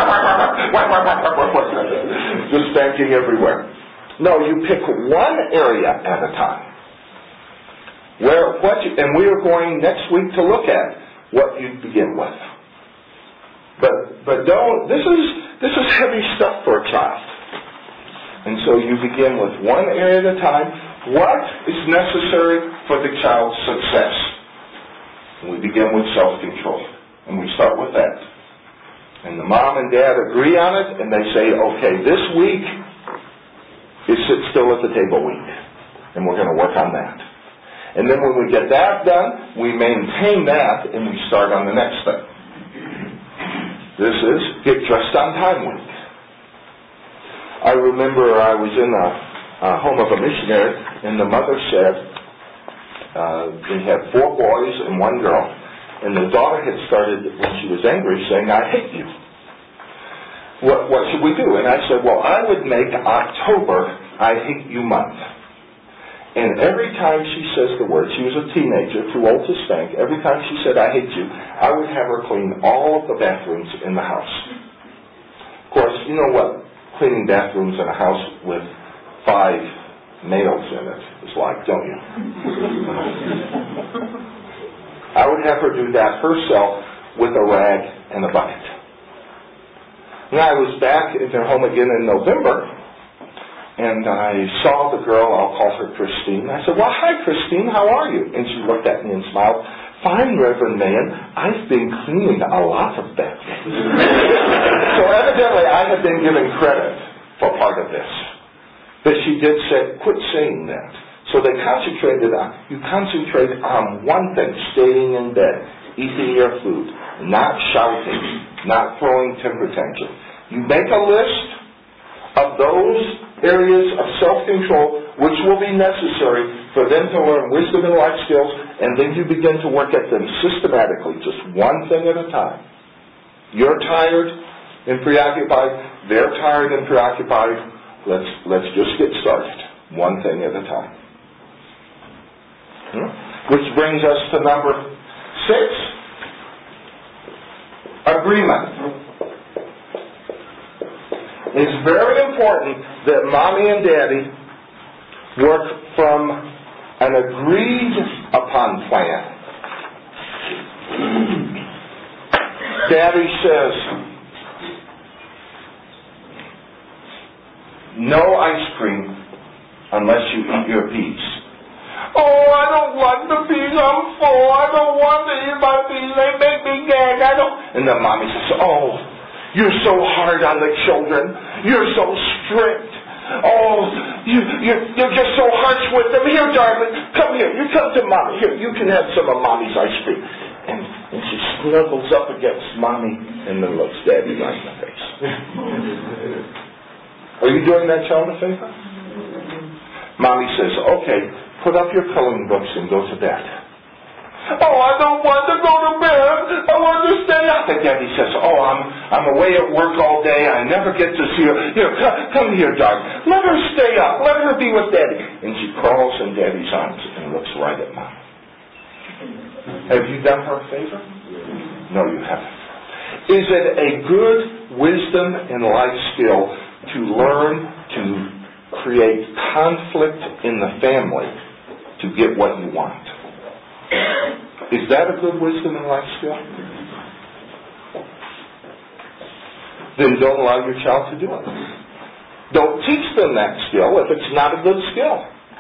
just spanking everywhere. No, you pick one area at a time. Where what you, and we are going next week to look at what you begin with. But but don't this is this is heavy stuff for a child. And so you begin with one area at a time. What is necessary for the child's success? And we begin with self-control. And we start with that. And the mom and dad agree on it, and they say, okay, this week is sit still at the table week. And we're going to work on that. And then when we get that done, we maintain that and we start on the next thing. This is get dressed on time week. I remember I was in a, a home of a missionary, and the mother said uh, they had four boys and one girl. And the daughter had started, when she was angry, saying, I hate you. What, what should we do? And I said, well, I would make October I hate you month. And every time she says the word, she was a teenager, too old to spank, every time she said, I hate you, I would have her clean all of the bathrooms in the house. Of course, you know what cleaning bathrooms in a house with five males in it is like, don't you? I would have her do that herself with a rag and a bucket. And I was back in their home again in November, and I saw the girl, I'll call her Christine. I said, well, hi, Christine, how are you? And she looked at me and smiled. Fine, Reverend Mayen, I've been cleaning a lot of bathrooms. So evidently I had been given credit for part of this. But she did say, quit saying that. So they concentrated on, you concentrate on one thing, staying in bed, eating your food, not shouting, not throwing temper tantrums. You make a list of those areas of self-control which will be necessary for them to learn wisdom and life skills, and then you begin to work at them systematically, just one thing at a time. You're tired and preoccupied, they're tired and preoccupied. Let's, let's just get started, one thing at a time. Hmm? Which brings us to number six, agreement. It's very important that Mommy and Daddy work from an agreed upon plan. Daddy says, no ice cream unless you eat your peas. Oh, I don't want the peas, I'm full. I don't want to eat my peas, they make me gag. I don't. And then Mommy says, oh, you're so hard on the children. You're so strict. Oh, you, you, you're just so harsh with them. Here, darling, come here. You come to Mommy. Here, you can have some of Mommy's ice cream. And, and she snuggles up against Mommy and then looks Daddy right in the face. Are you doing that child a favor? Mommy says, okay, put up your coloring books and go to bed. Oh, I don't want to go to bed. I want to stay up. And Daddy says, oh, I'm I'm away at work all day. I never get to see her. Here, come, come here, darling. Let her stay up. Let her be with Daddy. And she crawls in Daddy's arms and looks right at Mom. Have you done her a favor? No, you haven't. Is it a good wisdom and life skill to learn to create conflict in the family to get what you want? Is that a good wisdom and life skill? Then don't allow your child to do it. Don't teach them that skill if it's not a good skill.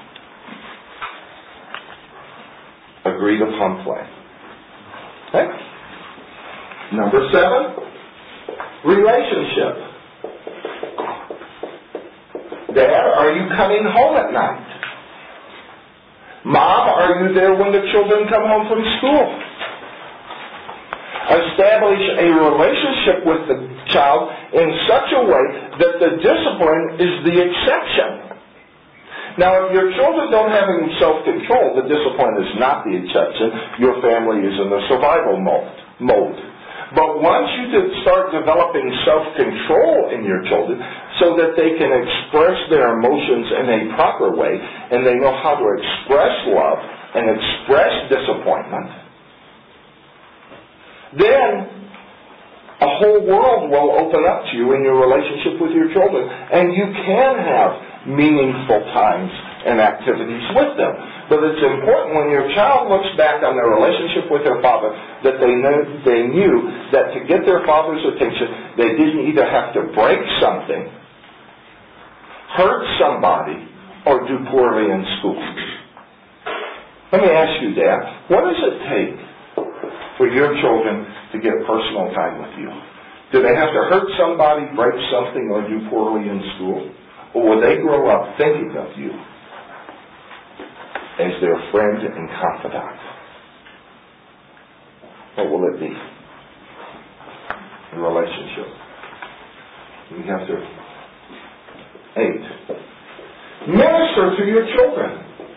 Agreed upon plan. Okay? Number seven, relationship. Dad, are you coming home at night? Mom, are you there when the children come home from school? Establish a relationship with the child in such a way that the discipline is the exception. Now, if your children don't have any self-control, the discipline is not the exception. Your family is in the survival mode. mode. But once you start developing self-control in your children so that they can express their emotions in a proper way and they know how to express love and express disappointment, then a whole world will open up to you in your relationship with your children, and you can have meaningful times and activities with them. But it's important when your child looks back on their relationship with their father that they knew, they knew that to get their father's attention, they didn't either have to break something, hurt somebody, or do poorly in school. Let me ask you, Dad, what does it take for your children to get personal time with you? Do they have to hurt somebody, break something, or do poorly in school? Or will they grow up thinking of you as their friend and confidant? What will it be? A relationship. We have to. Eight. Minister to your children.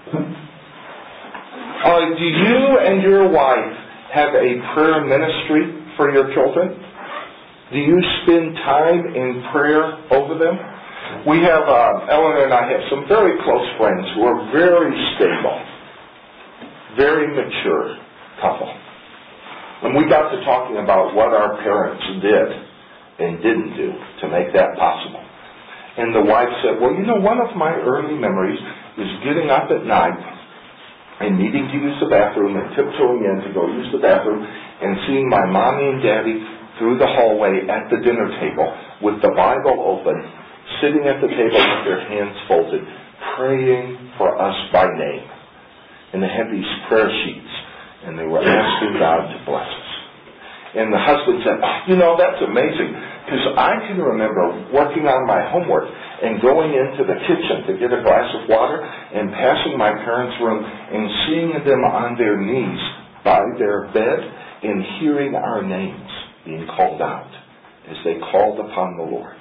Uh, do you and your wife have a prayer ministry for your children? Do you spend time in prayer over them? We have, uh, Eleanor and I have some very close friends who are very stable, very mature couple. And we got to talking about what our parents did and didn't do to make that possible. And the wife said, well, you know, one of my early memories is getting up at night and needing to use the bathroom and tiptoeing in to go use the bathroom and seeing my mommy and daddy through the hallway at the dinner table with the Bible open, sitting at the table with their hands folded, praying for us by name. And they had these prayer sheets, and they were asking God to bless us. And the husband said, you know, that's amazing, because I can remember working on my homework and going into the kitchen to get a glass of water and passing my parents' room and seeing them on their knees by their bed and hearing our names being called out as they called upon the Lord.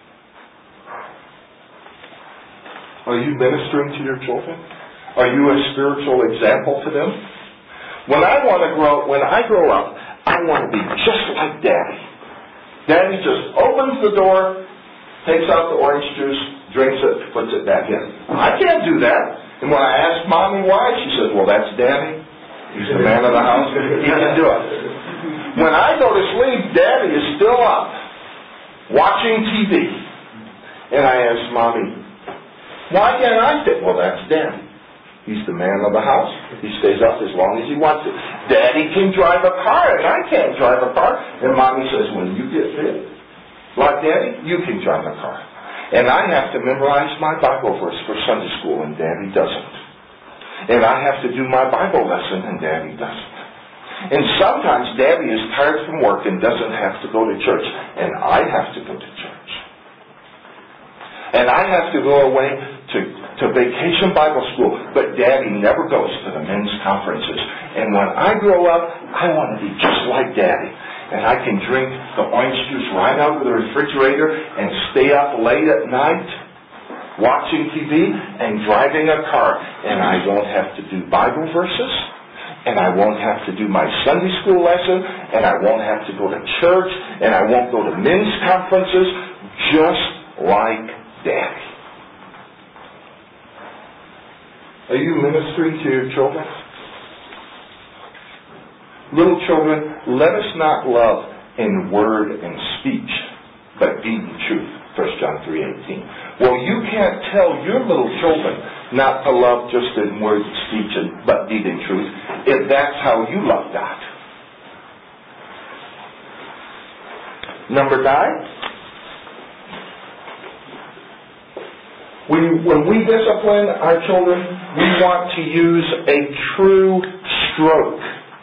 Are you ministering to your children? Are you a spiritual example to them? When I want to grow, when I grow up, I want to be just like Daddy. Daddy just opens the door, takes out the orange juice, drinks it, puts it back in. I can't do that. And when I ask Mommy why, she says, well, that's Daddy. He's the man of the house. He can do it. When I go to sleep, Daddy is still up, watching T V. And I ask Mommy, why can't I sit? Well, that's Daddy. He's the man of the house. He stays up as long as he wants it. Daddy can drive a car, and I can't drive a car. And Mommy says, when you get fit, like Daddy, you can drive a car. And I have to memorize my Bible verse for Sunday school, and Daddy doesn't. And I have to do my Bible lesson, and Daddy doesn't. And sometimes Daddy is tired from work and doesn't have to go to church, and I have to go to church. And I have to go away to, to vacation Bible school, but Daddy never goes to the men's conferences. And when I grow up, I want to be just like Daddy. And I can drink the orange juice right out of the refrigerator and stay up late at night watching T V and driving a car. And I won't have to do Bible verses, and I won't have to do my Sunday school lesson, and I won't have to go to church, and I won't go to men's conferences, just like Daddy. Are you ministering to your children? Little children, let us not love in word and speech, but deed and truth. First John three eighteen. Well, you can't tell your little children not to love just in word and speech, and, but deed and truth, if that's how you love God. Number nine. We, when we discipline our children, we want to use a true stroke.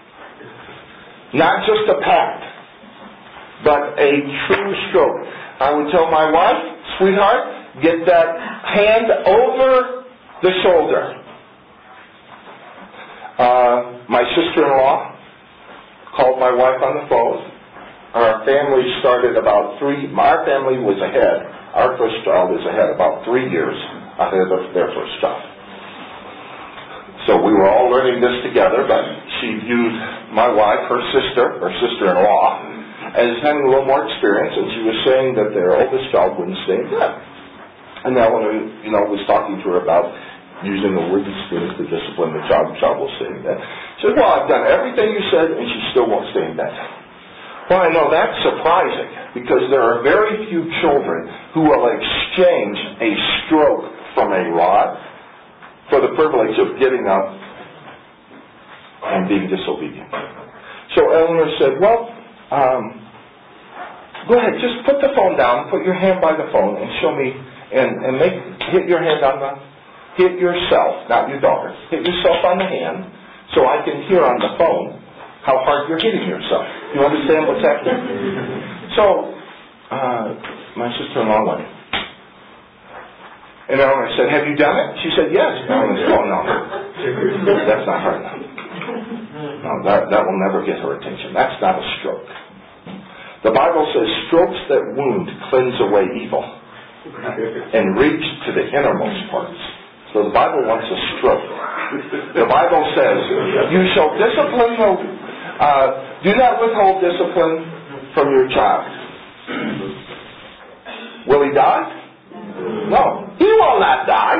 Not just a pat, but a true stroke. I would tell my wife, sweetheart, get that hand over the shoulder. Uh, my sister-in-law called my wife on the phone. Our family started about three, our family was ahead. Our first child is ahead about three years ahead of their first child. So we were all learning this together, but she viewed my wife, her sister, her sister-in-law, as having a little more experience, and she was saying that their oldest child wouldn't stay in bed. And Eleanor, you know, was talking to her about using the word and spirit to discipline the child. The child will stay in bed. She said, well, I've done everything you said, and she still won't stay in bed. Well, I know that's surprising, because there are very few children who will exchange a stroke from a rod for the privilege of getting up and being disobedient. So Eleanor said, well, um, go ahead, just put the phone down, put your hand by the phone, and show me, and, and make hit your hand on the, hit yourself, not your daughter, hit yourself on the hand, so I can hear on the phone how hard you're hitting yourself. You understand what's happening? So, uh, my sister-in-law went, And Eleanor said, have you done it? She said, yes. Eleanor said, oh, no. That's not her enough. No, that, that will never get her attention. That's not a stroke. The Bible says strokes that wound cleanse away evil and reach to the innermost parts. So the Bible wants a stroke. The Bible says, you shall discipline, uh, do not withhold discipline from your child. Will he die? No. He will not die.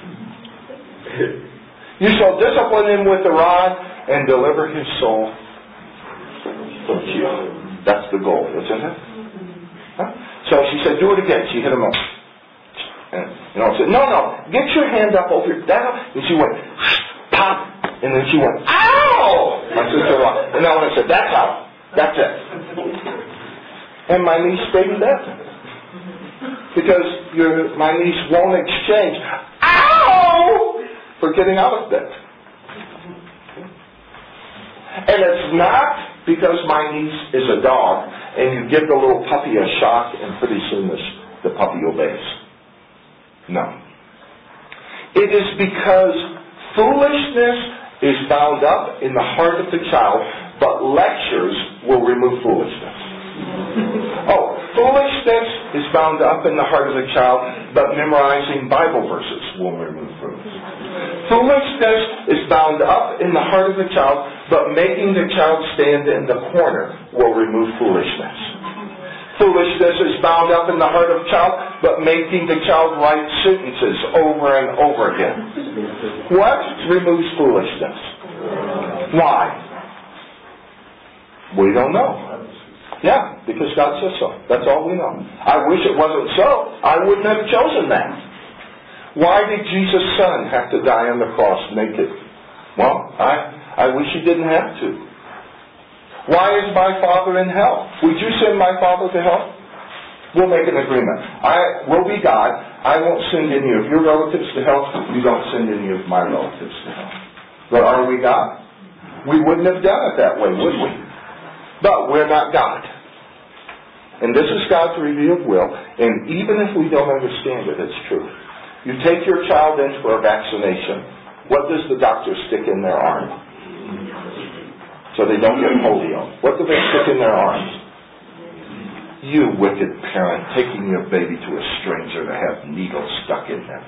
You shall discipline him with the rod and deliver his soul from you. That's the goal, isn't it? Huh? So she said, do it again. She hit him up. And you know, I said, no, no, get your hand up over your down. And she went, pop. And then she went, ow! My sister-in-law. And then I said, that's how. That's it. And my niece stayed in bed. Because your, my niece won't exchange, ow! For getting out of bed. And it's not because my niece is a dog and you give the little puppy a shock and pretty soon this, the puppy obeys. No. It is because foolishness is bound up in the heart of the child, but lectures will remove foolishness. Oh, foolishness is bound up in the heart of the child, but memorizing Bible verses will remove foolishness. Foolishness is bound up in the heart of the child, but making the child stand in the corner will remove foolishness. Foolishness is bound up in the heart of the child, but making the child write sentences over and over again. What removes foolishness? Why? We don't know. Yeah, because God says so. That's all we know. I wish it wasn't so. I wouldn't have chosen that. Why did Jesus' son have to die on the cross naked? Well, I, I wish he didn't have to. Why is my Father in hell? Would you send my Father to hell? We'll make an agreement. I will be God. I won't send any of your relatives to hell. You don't send any of my relatives to hell. But are we God? We wouldn't have done it that way, would we? But we're not God. And this is God's revealed will. And even if we don't understand it, it's true. You take your child in for a vaccination. What does the doctor stick in their arm? So they don't get polio. What do they stick in their arms? You wicked parent, taking your baby to a stranger to have needles stuck in them.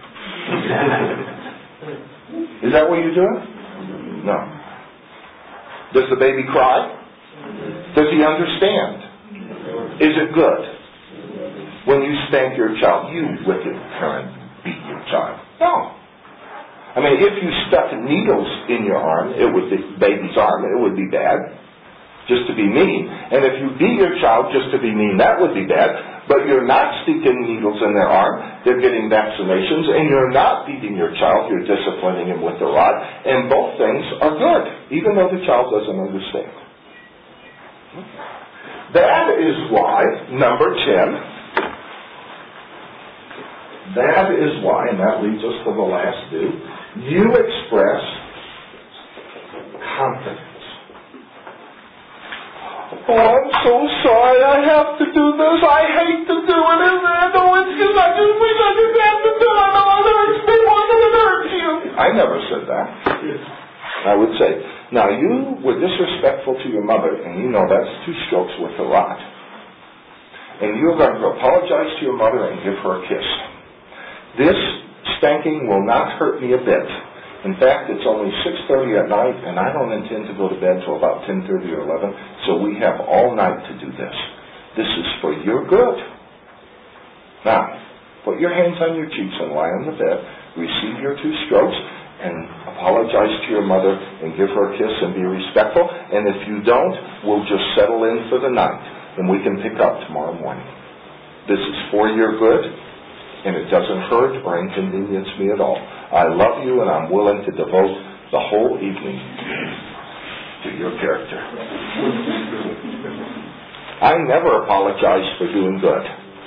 Is that what you're doing? No. Does the baby cry? Does he understand? Is it good? When you spank your child, you wicked parent, beat your child. No. I mean, if you stuck needles in your arm, it would be baby's arm, it would be bad. Just to be mean. And if you beat your child just to be mean, that would be bad. But you're not sticking needles in their arm, they're getting vaccinations, and you're not beating your child, you're disciplining him with the rod. And both things are good, even though the child doesn't understand. That is why, number ten, that is why, and that leads us to the last do, you express confidence. Oh, I'm so sorry I have to do this. I hate to do it. I know it's because I just wish I didn't have to do it. I know it hurts me more than it hurts you. I never said that. I would say, now you were disrespectful to your mother, and you know that's two strokes with a rod. And you're going to apologize to your mother and give her a kiss. This spanking will not hurt me a bit. In fact, it's only six thirty at night, and I don't intend to go to bed till about ten thirty or eleven, so we have all night to do this. This is for your good. Now, put your hands on your cheeks and lie on the bed, receive your two strokes, and apologize to your mother and give her a kiss and be respectful. And if you don't, we'll just settle in for the night, and we can pick up tomorrow morning. This is for your good. And it doesn't hurt or inconvenience me at all. I love you and I'm willing to devote the whole evening to your character. I never apologize for doing good.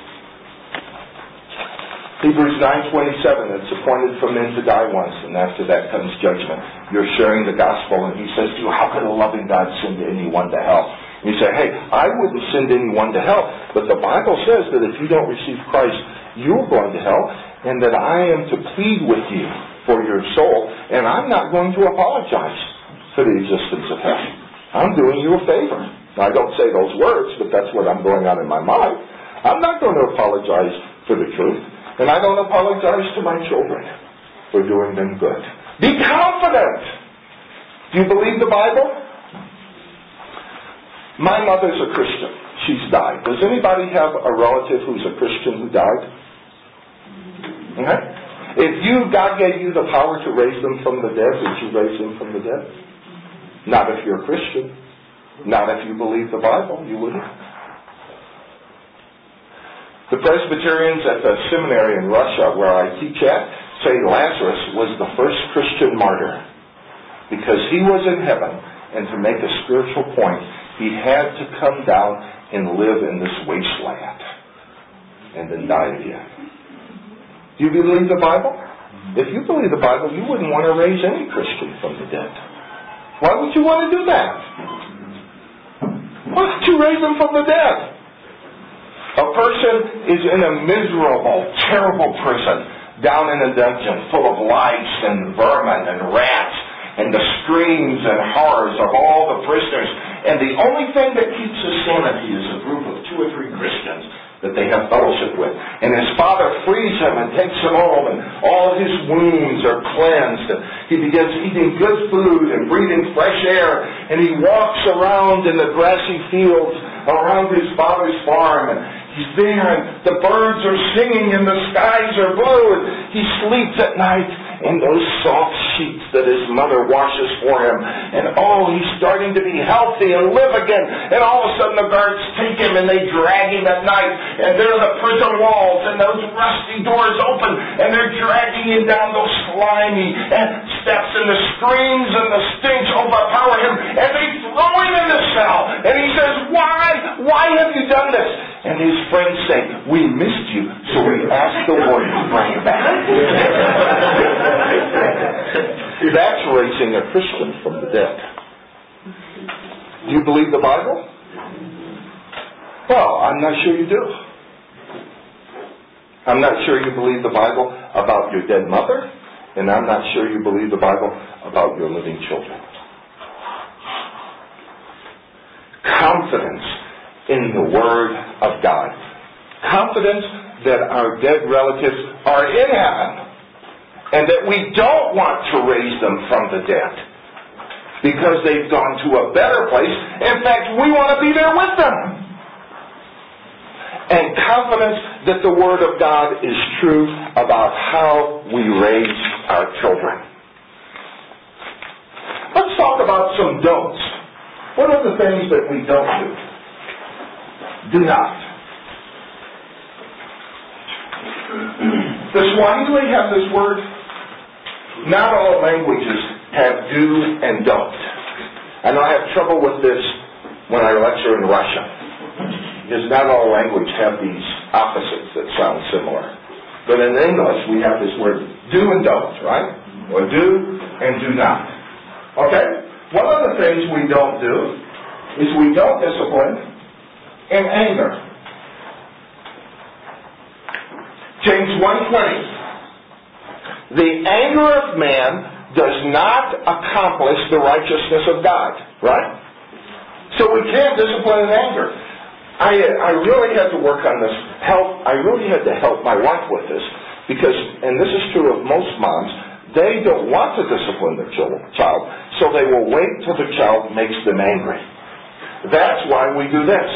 Hebrews nine twenty-seven, it's appointed for men to die once, and after that comes judgment. You're sharing the gospel, and he says to you, how could a loving God send anyone to hell? And you say, hey, I wouldn't send anyone to hell, but the Bible says that if you don't receive Christ, you're going to hell, and that I am to plead with you for your soul, and I'm not going to apologize for the existence of hell. I'm doing you a favor. Now, I don't say those words, but that's what I'm going on in my mind. I'm not going to apologize for the truth, and I don't apologize to my children for doing them good. Be confident. Do you believe the Bible? My mother's a Christian. She's died. Does anybody have a relative who's a Christian who died? Okay. If you, God gave you the power to raise them from the dead, would you raise them from the dead? Not if you're a Christian. Not if you believe the Bible. You wouldn't. The Presbyterians at the seminary in Russia, where I teach at, say Lazarus was the first Christian martyr because he was in heaven, and to make a spiritual point, he had to come down and live in this wasteland and then die again. Do you believe the Bible? If you believe the Bible, you wouldn't want to raise any Christian from the dead. Why would you want to do that? Why would you raise them from the dead? A person is in a miserable, terrible prison, down in a dungeon full of lice and vermin and rats, and the screams and horrors of all the prisoners. And the only thing that keeps his sanity is a group of two or three Christians that they have fellowship with. And his father frees him and takes him home, and all his wounds are cleansed. And he begins eating good food and breathing fresh air. And he walks around in the grassy fields around his father's farm. And he's there, and the birds are singing, and the skies are blue. And he sleeps at night in those soft sheets that his mother washes for him. And oh, he's starting to be healthy and live again. And all of a sudden the guards take him and they drag him at night. And there are the prison walls and those rusty doors open. And they're dragging him down those slimy steps, and the screams and the stench overpower him. And they throw him in the cell. And he says, why? Why have you done this? And his friends say, we missed you, so we asked the warden to bring you back. That's raising a Christian from the dead. Do you believe the Bible? Well, I'm not sure you do. I'm not sure you believe the Bible about your dead mother, and I'm not sure you believe the Bible about your living children. Confidence in the Word of God. Confidence that our dead relatives are in heaven, and that we don't want to raise them from the dead because they've gone to a better place. In fact, we want to be there with them. And confidence that the Word of God is true about how we raise our children. Let's talk about some don'ts. What are the things that we don't do? Do not. The Swahili have this word. Not all languages have do and don't. I know I have trouble with this when I lecture in Russian, because not all languages have these opposites that sound similar. But in English, we have this word do and don't, right? Or do and do not. Okay? One of the things we don't do is we don't discipline in anger. James one twenty. The anger of man does not accomplish the righteousness of God. Right? So we can't discipline in anger. I, I really had to work on this. Help. I really had to help my wife with this because, and this is true of most moms, they don't want to discipline their child, so they will wait till the child makes them angry. That's why we do this.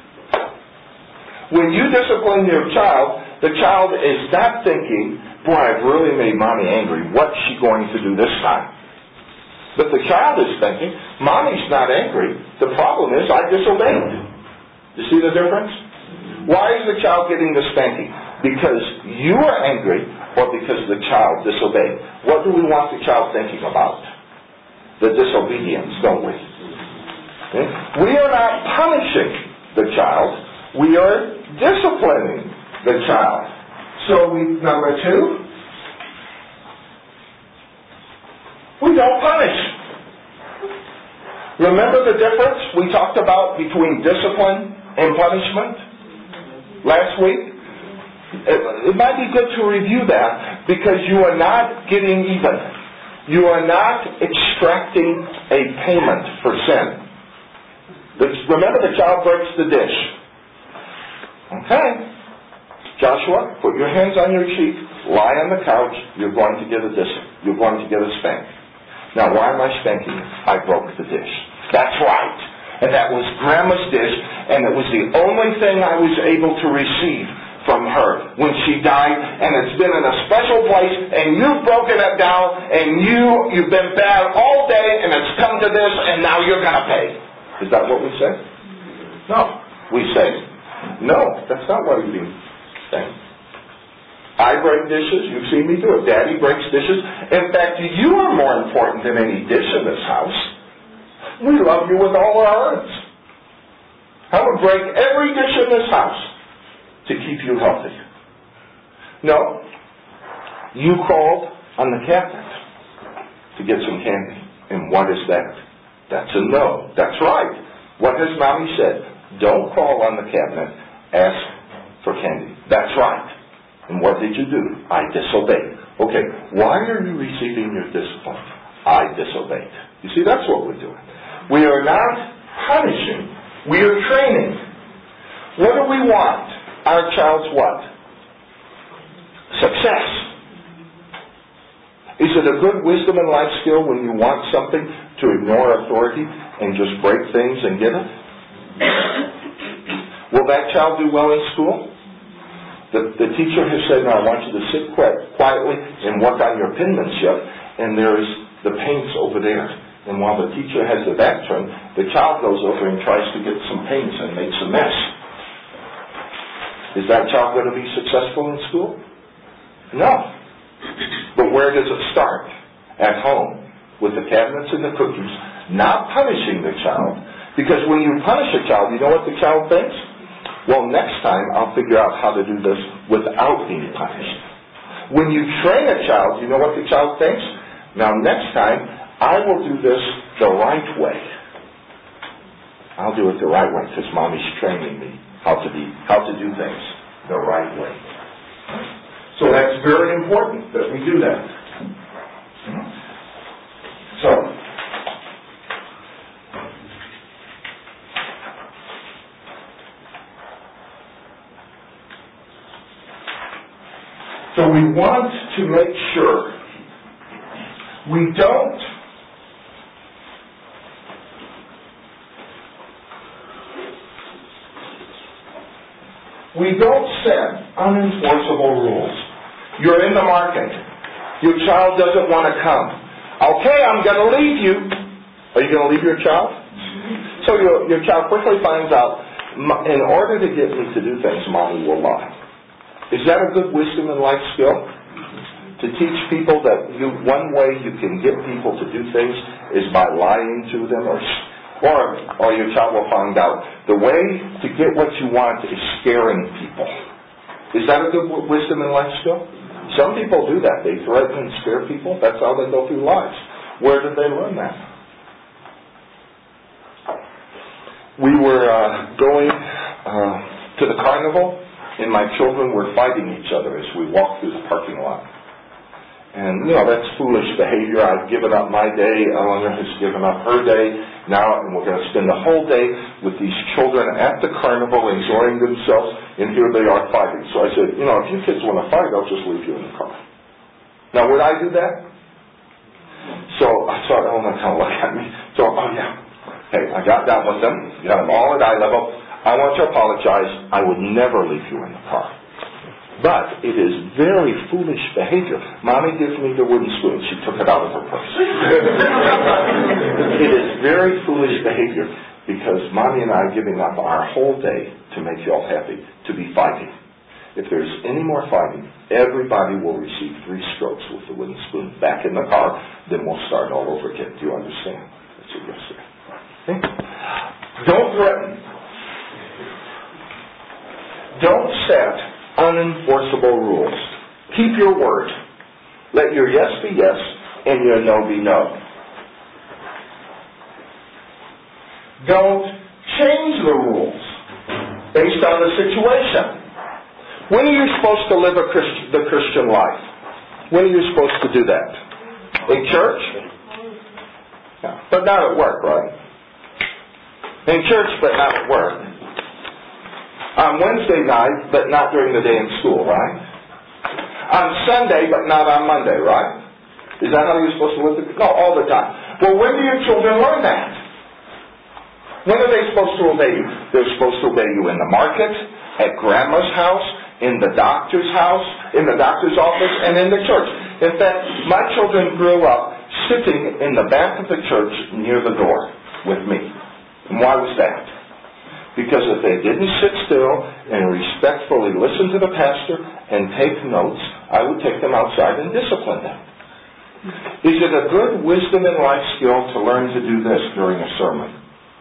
When you discipline your child, the child is not thinking, boy, I've really made mommy angry. What's she going to do this time? But the child is thinking, mommy's not angry. The problem is I disobeyed. You see the difference? Why is the child getting the spanking? Because you are angry or because the child disobeyed? What do we want the child thinking about? The disobedience, don't we? Okay? We are not punishing the child. We are disciplining the child. So we, number two, we don't punish. Remember the difference we talked about between discipline and punishment last week? It, it might be good to review that, because you are not getting even. You are not extracting a payment for sin. Remember, the child breaks the dish. Okay. Joshua, put your hands on your cheek, lie on the couch, you're going to get a dis- you're going to get a spank. Now, why am I spanking you? I broke the dish. That's right. And that was Grandma's dish, and it was the only thing I was able to receive from her when she died, and it's been in a special place, and you've broken it down, and you, you've been bad all day, and it's come to this, and now you're going to pay. Is that what we say? No. We say, no, that's not what we say. I break dishes. You've seen me do it. Daddy breaks dishes. In fact, you are more important than any dish in this house. We love you with all our hearts. I would break every dish in this house to keep you healthy. No. You called on the cabinet to get some candy. And what is that? That's a no. That's right. What has Mommy said? Don't call on the cabinet. Ask for candy. That's right. And what did you do? I disobeyed. Okay, why are you receiving your discipline? I disobeyed. You see, that's what we're doing. We are not punishing. We are training. What do we want? Our child's what? Success. Is it a good wisdom and life skill when you want something to ignore authority and just break things and get it? Will that child do well in school? The, the teacher has said, now I want you to sit quiet, quietly and work on your penmanship, and there's the paints over there. And while the teacher has the back turned, the child goes over and tries to get some paints and makes a mess. Is that child going to be successful in school? No. But where does it start? At home, with the cabinets and the cookies, not punishing the child. Because when you punish a child, you know what the child thinks? Well, next time I'll figure out how to do this without being punished. When you train a child, you know what the child thinks? Now, next time I will do this the right way. I'll do it the right way because Mommy's training me how to be, how to do things the right way. So that's very important that we do that. So, So we want to make sure we don't we don't set unenforceable rules. You're in the market. Your child doesn't want to come. Okay, I'm going to leave you. Are you going to leave your child? So your, your child quickly finds out, in order to get me to do things, Mommy will lie. Is that a good wisdom and life skill? To teach people that you, one way you can get people to do things is by lying to them, or, or, or your child will find out the way to get what you want is scaring people. Is that a good wisdom and life skill? Some people do that. They threaten and scare people. That's how they go through lives. Where did they learn that? We were uh, going uh, to the carnival, and my children were fighting each other as we walked through the parking lot. And, you know, that's foolish behavior. I've given up my day. Eleanor has given up her day. Now, and we're going to spend the whole day with these children at the carnival enjoying themselves, and here they are fighting. So I said, you know, if you kids want to fight, I'll just leave you in the car. Now, would I do that? So I saw Eleanor kind of look at me. So, oh, yeah. Hey, I got that with them. Got them all at eye level. I want to apologize. I would never leave you in the car. But it is very foolish behavior. Mommy gives me the wooden spoon. She took it out of her purse. It is very foolish behavior because Mommy and I are giving up our whole day to make you all happy, to be fighting. If there's any more fighting, everybody will receive three strokes with the wooden spoon. Back in the car, then we'll start all over again. Do you understand? That's what you'll say. Okay? Don't threaten. Don't set unenforceable rules. Keep your word. Let your yes be yes and your no be no. Don't change the rules based on the situation. When are you supposed to live a Christ- the Christian life? When are you supposed to do that? In church? Yeah. But not at work, right? In church, but not at work. On Wednesday night, but not during the day in school, right? On Sunday, but not on Monday, right? Is that how you're supposed to live? The, no, all the time. Well, when do your children learn that? When are they supposed to obey you? They're supposed to obey you in the market, at grandma's house, in the doctor's house, in the doctor's office, and in the church. In fact, my children grew up sitting in the back of the church near the door with me. And why was that? Because if they didn't sit still and respectfully listen to the pastor and take notes, I would take them outside and discipline them. Is it a good wisdom and life skill to learn to do this during a sermon?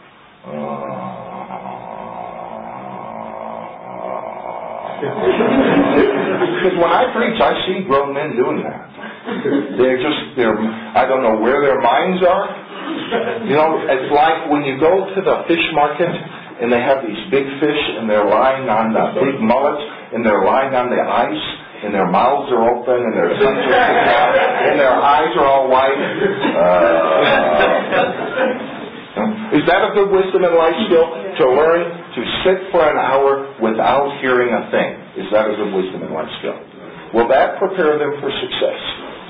Because when I preach, I see grown men doing that. They're just, they're, I don't know where their minds are. You know, it's like when you go to the fish market and they have these big fish and they're lying on the big mullets and they're lying on the ice and their mouths are open and their tongues are sticking out and their eyes are all white. Uh, is that a good wisdom and life skill? To learn to sit for an hour without hearing a thing. Is that a good wisdom and life skill? Will that prepare them for success?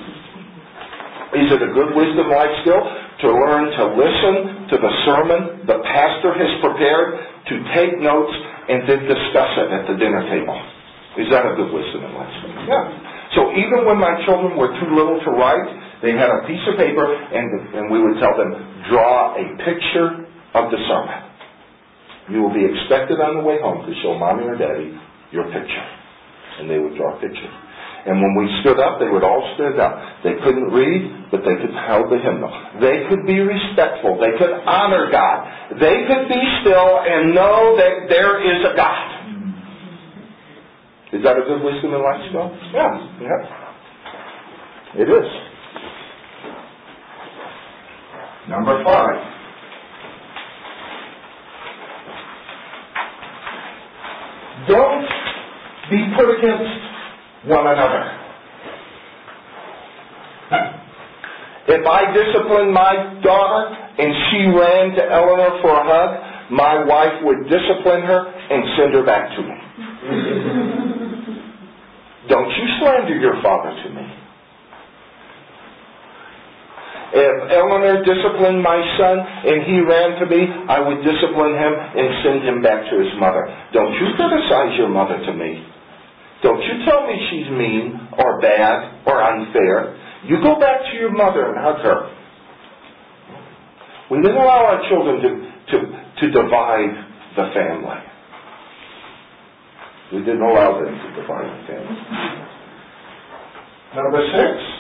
Is it a good wisdom life skill to learn to listen to the sermon the pastor has prepared, to take notes, and then discuss it at the dinner table? Is that a good wisdom and life skill? Yeah. So even when my children were too little to write, they had a piece of paper, and, and we would tell them, draw a picture of the sermon. You will be expected on the way home to show mommy or daddy your picture. And they would draw a picture. And when we stood up, they would all stand up. They couldn't read, but they could held the hymnal. They could be respectful. They could honor God. They could be still and know that there is a God. Is that a good wisdom and life skill? Yeah. Yeah. It is. Number five. Don't be put against one another. If I disciplined my daughter and she ran to Eleanor for a hug, my wife would discipline her and send her back to me. Don't you slander your father to me. If Eleanor disciplined my son and he ran to me, I would discipline him and send him back to his mother. Don't you criticize your mother to me. Don't you tell me she's mean or bad or unfair. You go back to your mother and hug her. We didn't allow our children to, to, to divide the family. We didn't allow them to divide the family. Number six.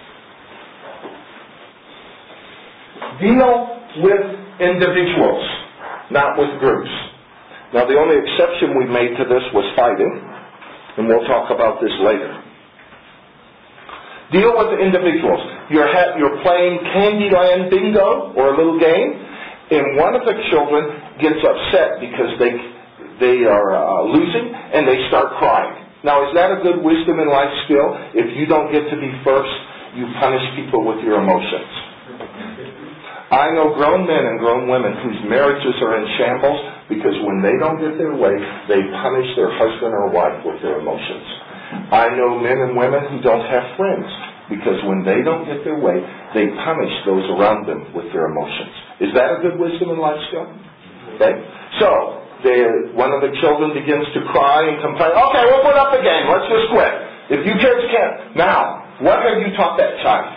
Deal with individuals, not with groups. Now, the only exception we made to this was fighting, and we'll talk about this later. Deal with individuals. You're, ha- you're playing Candyland Bingo or a little game, and one of the children gets upset because they they are uh, losing, and they start crying. Now, is that a good wisdom and life skill? If you don't get to be first, you punish people with your emotions. I know grown men and grown women whose marriages are in shambles because when they don't get their way, they punish their husband or wife with their emotions. I know men and women who don't have friends because when they don't get their way, they punish those around them with their emotions. Is that a good wisdom and life skill? Okay. So, they, one of the children begins to cry and complain, okay, we'll put up the game, let's just quit. If you kids can't. Now, what have you taught that child?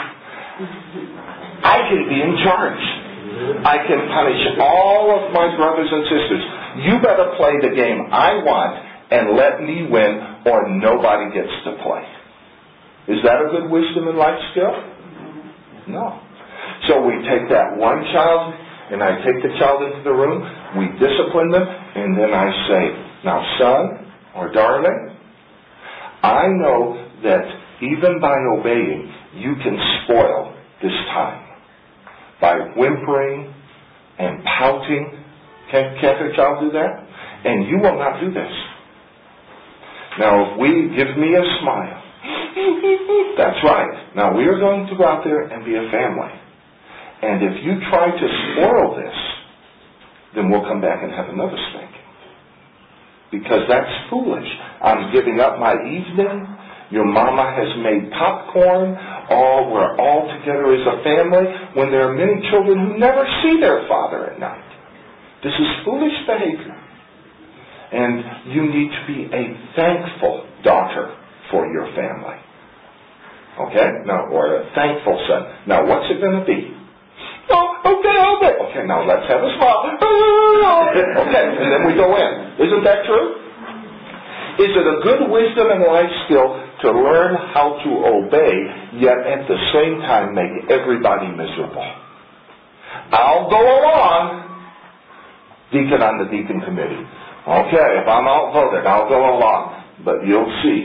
I can be in charge. I can punish all of my brothers and sisters. You better play the game I want and let me win or nobody gets to play. Is that a good wisdom and life skill? No. So we take that one child and I take the child into the room, we discipline them, and then I say, now son or darling, I know that even by obeying, you can spoil this time. By whimpering and pouting. Can't, can't a child do that? And you will not do this. Now, if we give me a smile, that's right. Now, we are going to go out there and be a family. And if you try to spoil this, then we'll come back and have another spanking. Because that's foolish. I'm giving up my evening. Your mama has made popcorn. All we're all together as a family when there are many children who never see their father at night. This is foolish behavior. And you need to be a thankful daughter for your family. Okay? Now, or a thankful son. Now, what's it going to be? Oh, okay, okay. Okay, now let's have a smile. Okay, and then we go in. Isn't that true? Is it a good wisdom and life skill to learn how to obey, yet at the same time make everybody miserable? I'll go along, deacon on the deacon committee. Okay, if I'm outvoted, I'll go along. But you'll see.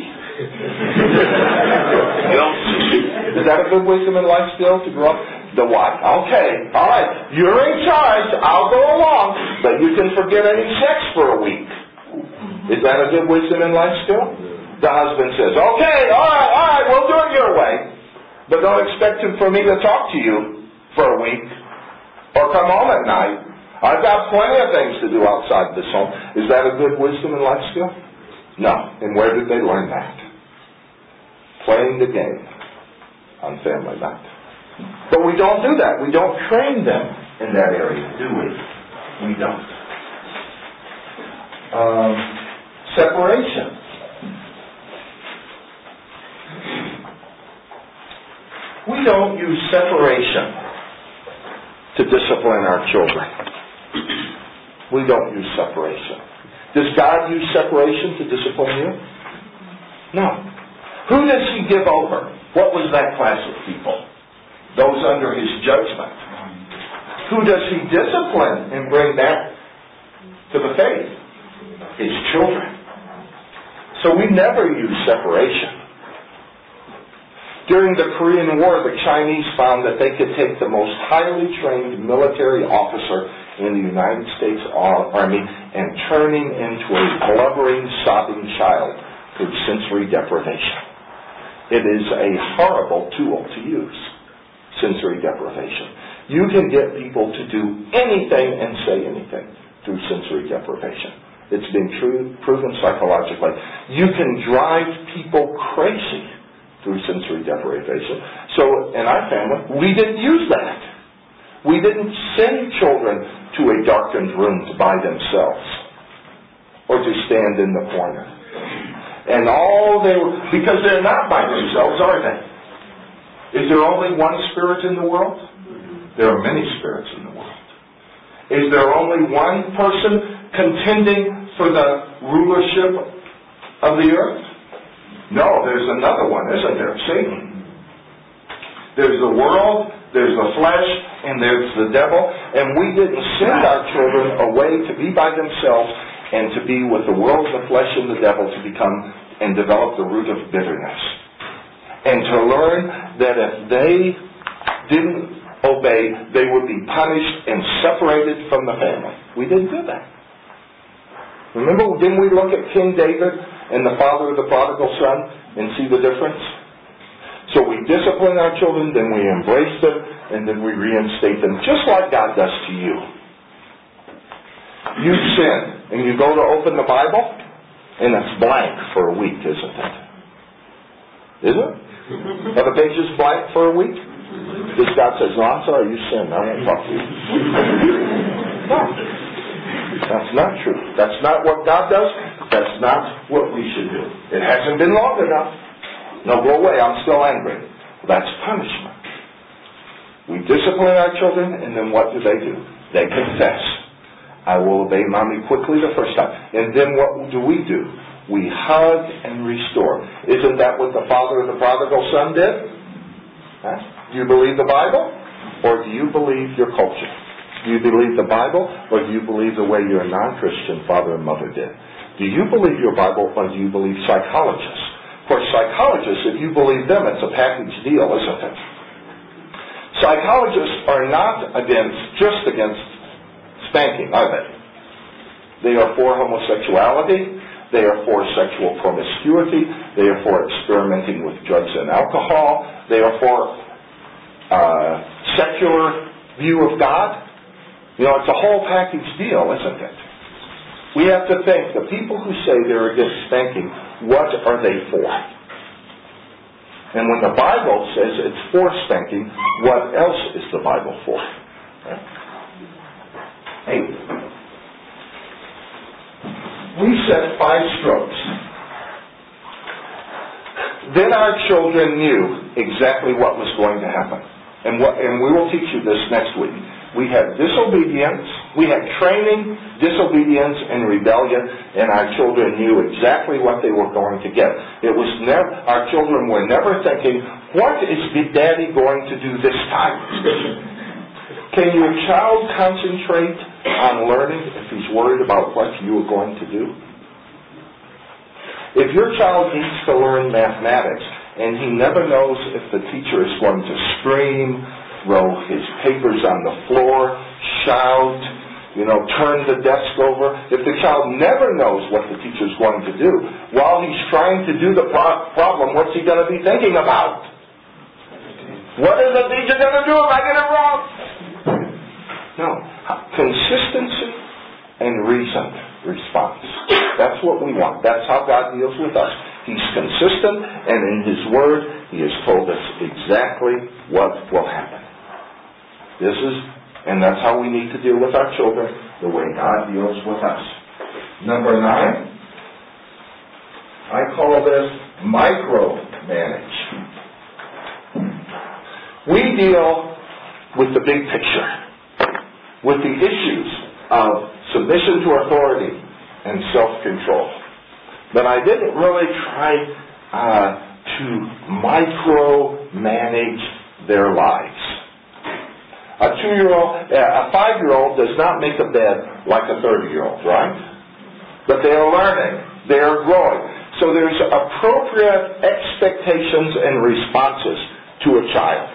You'll see. Is that a good wisdom and life skill to grow up? The wife. Okay, all right. You're in charge. I'll go along. But you can forget any sex for a week. Is that a good wisdom and life skill? The husband says, okay, all right, all right, we'll do it your way. But don't expect for me to talk to you for a week. Or come home at night. I've got plenty of things to do outside this home. Is that a good wisdom and life skill? No. And where did they learn that? Playing the game on family night. But we don't do that. We don't train them in that area, do we? We don't. Um, separation. We don't use separation to discipline our children. We don't use separation. Does God use separation to discipline you? No. Who does He give over? What was that class of people? Those under His judgment. Who does He discipline and bring back to the faith? His children. So we never use separation. During the Korean War, the Chinese found that they could take the most highly trained military officer in the United States Army and turn him into a blubbering, sobbing child through sensory deprivation. It is a horrible tool to use, sensory deprivation. You can get people to do anything and say anything through sensory deprivation. It's been true, proven psychologically. You can drive people crazy through sensory deprivation. So in our family, we didn't use that. We didn't send children to a darkened room to by themselves or to stand in the corner. And all they were, because they're not by themselves, are they? Is there only one spirit in the world? There are many spirits in the world. Is there only one person contending for the rulership of the earth? No, there's another one, isn't there? Satan. There's the world, there's the flesh, and there's the devil. And we didn't send our children away to be by themselves and to be with the world, the flesh, and the devil to become and develop the root of bitterness. And to learn that if they didn't obey, they would be punished and separated from the family. We didn't do that. Remember, didn't we look at King David and the father of the prodigal son and see the difference? So we discipline our children, then we embrace them, and then we reinstate them, just like God does to you. You sin, and you go to open the Bible, and it's blank for a week, isn't it? Is it? Are the pages blank for a week? Because God says, no, I'm sorry, you sinned. I won't talk to you. No. That's not true. That's not what God does. That's not what we should do. It hasn't been long enough. No, go away. I'm still angry. That's punishment. We discipline our children, and then what do they do? They confess. I will obey mommy quickly the first time. And then what do we do? We hug and restore. Isn't that what the father of the prodigal son did? Huh? Do you believe the Bible? Or do you believe your culture? Do you believe the Bible, or do you believe the way your non-Christian father and mother did? Do you believe your Bible, or do you believe psychologists? For psychologists, if you believe them, it's a package deal, isn't it? Psychologists are not against, just against spanking, are they? They are for homosexuality. They are for sexual promiscuity. They are for experimenting with drugs and alcohol. They are for uh, secular view of God. You know, it's a whole package deal, isn't it? We have to think, the people who say they're against spanking, what are they for? And when the Bible says it's for spanking, what else is the Bible for? Eight. We set five strokes. Then our children knew exactly what was going to happen. And what, and we will teach you this next week. We had disobedience, we had training, disobedience, and rebellion, and our children knew exactly what they were going to get. It was never, our children were never thinking, what is Daddy going to do this time? Can your child concentrate on learning if he's worried about what you are going to do? If your child needs to learn mathematics, and he never knows if the teacher is going to scream, throw his papers on the floor, shout, you know, turn the desk over. If the child never knows what the teacher's going to do, while he's trying to do the pro- problem, what's he going to be thinking about? What is the teacher going to do if I get it wrong? No. Consistency and reasoned response. That's what we want. That's how God deals with us. He's consistent, and in His Word, He has told us exactly what will happen. This is, and that's how we need to deal with our children, the way God deals with us. Number nine, I call this micromanage. We deal with the big picture, with the issues of submission to authority and self-control. But I didn't really try uh, to micromanage their lives. A two-year-old, a five-year-old does not make a bed like a thirty-year-old, right? But they are learning. They are growing. So there's appropriate expectations and responses to a child.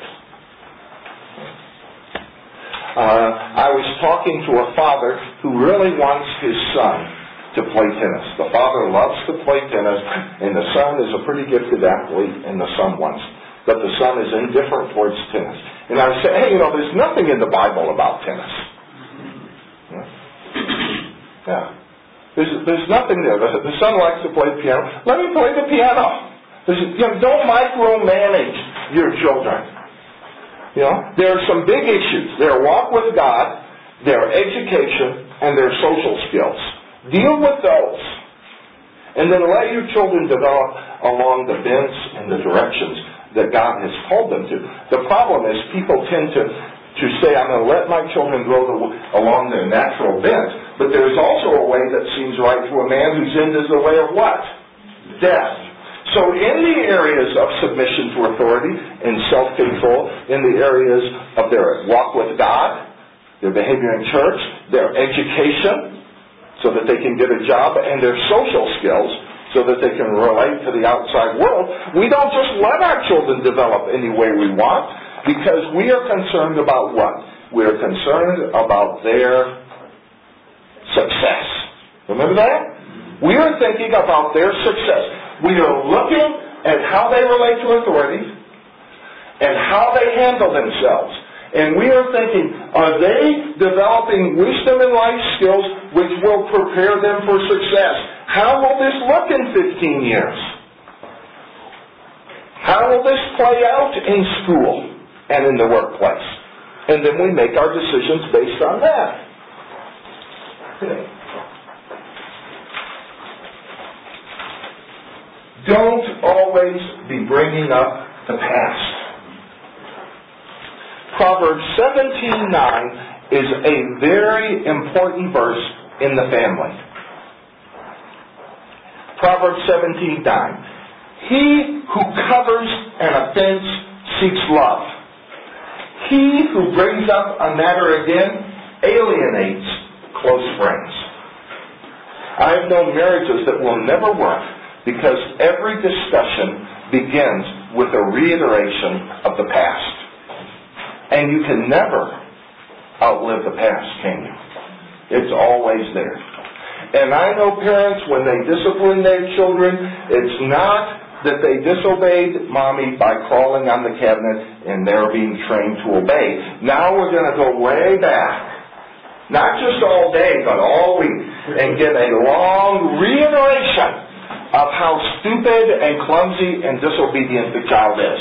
Uh, I was talking to a father who really wants his son to play tennis. The father loves to play tennis, and the son is a pretty gifted athlete, and the son wants, but the son is indifferent towards tennis. And I said, hey, you know, there's nothing in the Bible about tennis. Yeah. yeah. There's, there's nothing there. The, the son likes to play piano. Let me play the piano. There's, you know, don't micromanage your children. You know, there are some big issues. Their walk with God, their education, and their social skills. Deal with those. And then let your children develop along the bents and the directions that God has called them to. The problem is people tend to, to say, I'm going to let my children grow the, along their natural bent. But there's also a way that seems right to a man whose end is the way of what? Death. So in the areas of submission to authority and self-control, in the areas of their walk with God, their behavior in church, their education, so that they can get a job, and their social skills, so that they can relate to the outside world, we don't just let our children develop any way we want, because we are concerned about what? We are concerned about their success. Remember that? We are thinking about their success. We are looking at how they relate to authority and how they handle themselves. And we are thinking, are they developing wisdom and life skills which will prepare them for success? How will this look in fifteen years? How will this play out in school and in the workplace? And then we make our decisions based on that. Okay. Don't always be bringing up the past. Proverbs seventeen nine is a very important verse in the family. Proverbs seventeen nine. He who covers an offense seeks love. He who brings up a matter again alienates close friends. I have known marriages that will never work because every discussion begins with a reiteration of the past. And you can never outlive the past, can you? It's always there. And I know parents, when they discipline their children, it's not that they disobeyed mommy by crawling on the cabinet and they're being trained to obey. Now we're going to go way back, not just all day, but all week, and get a long reiteration of how stupid and clumsy and disobedient the child is.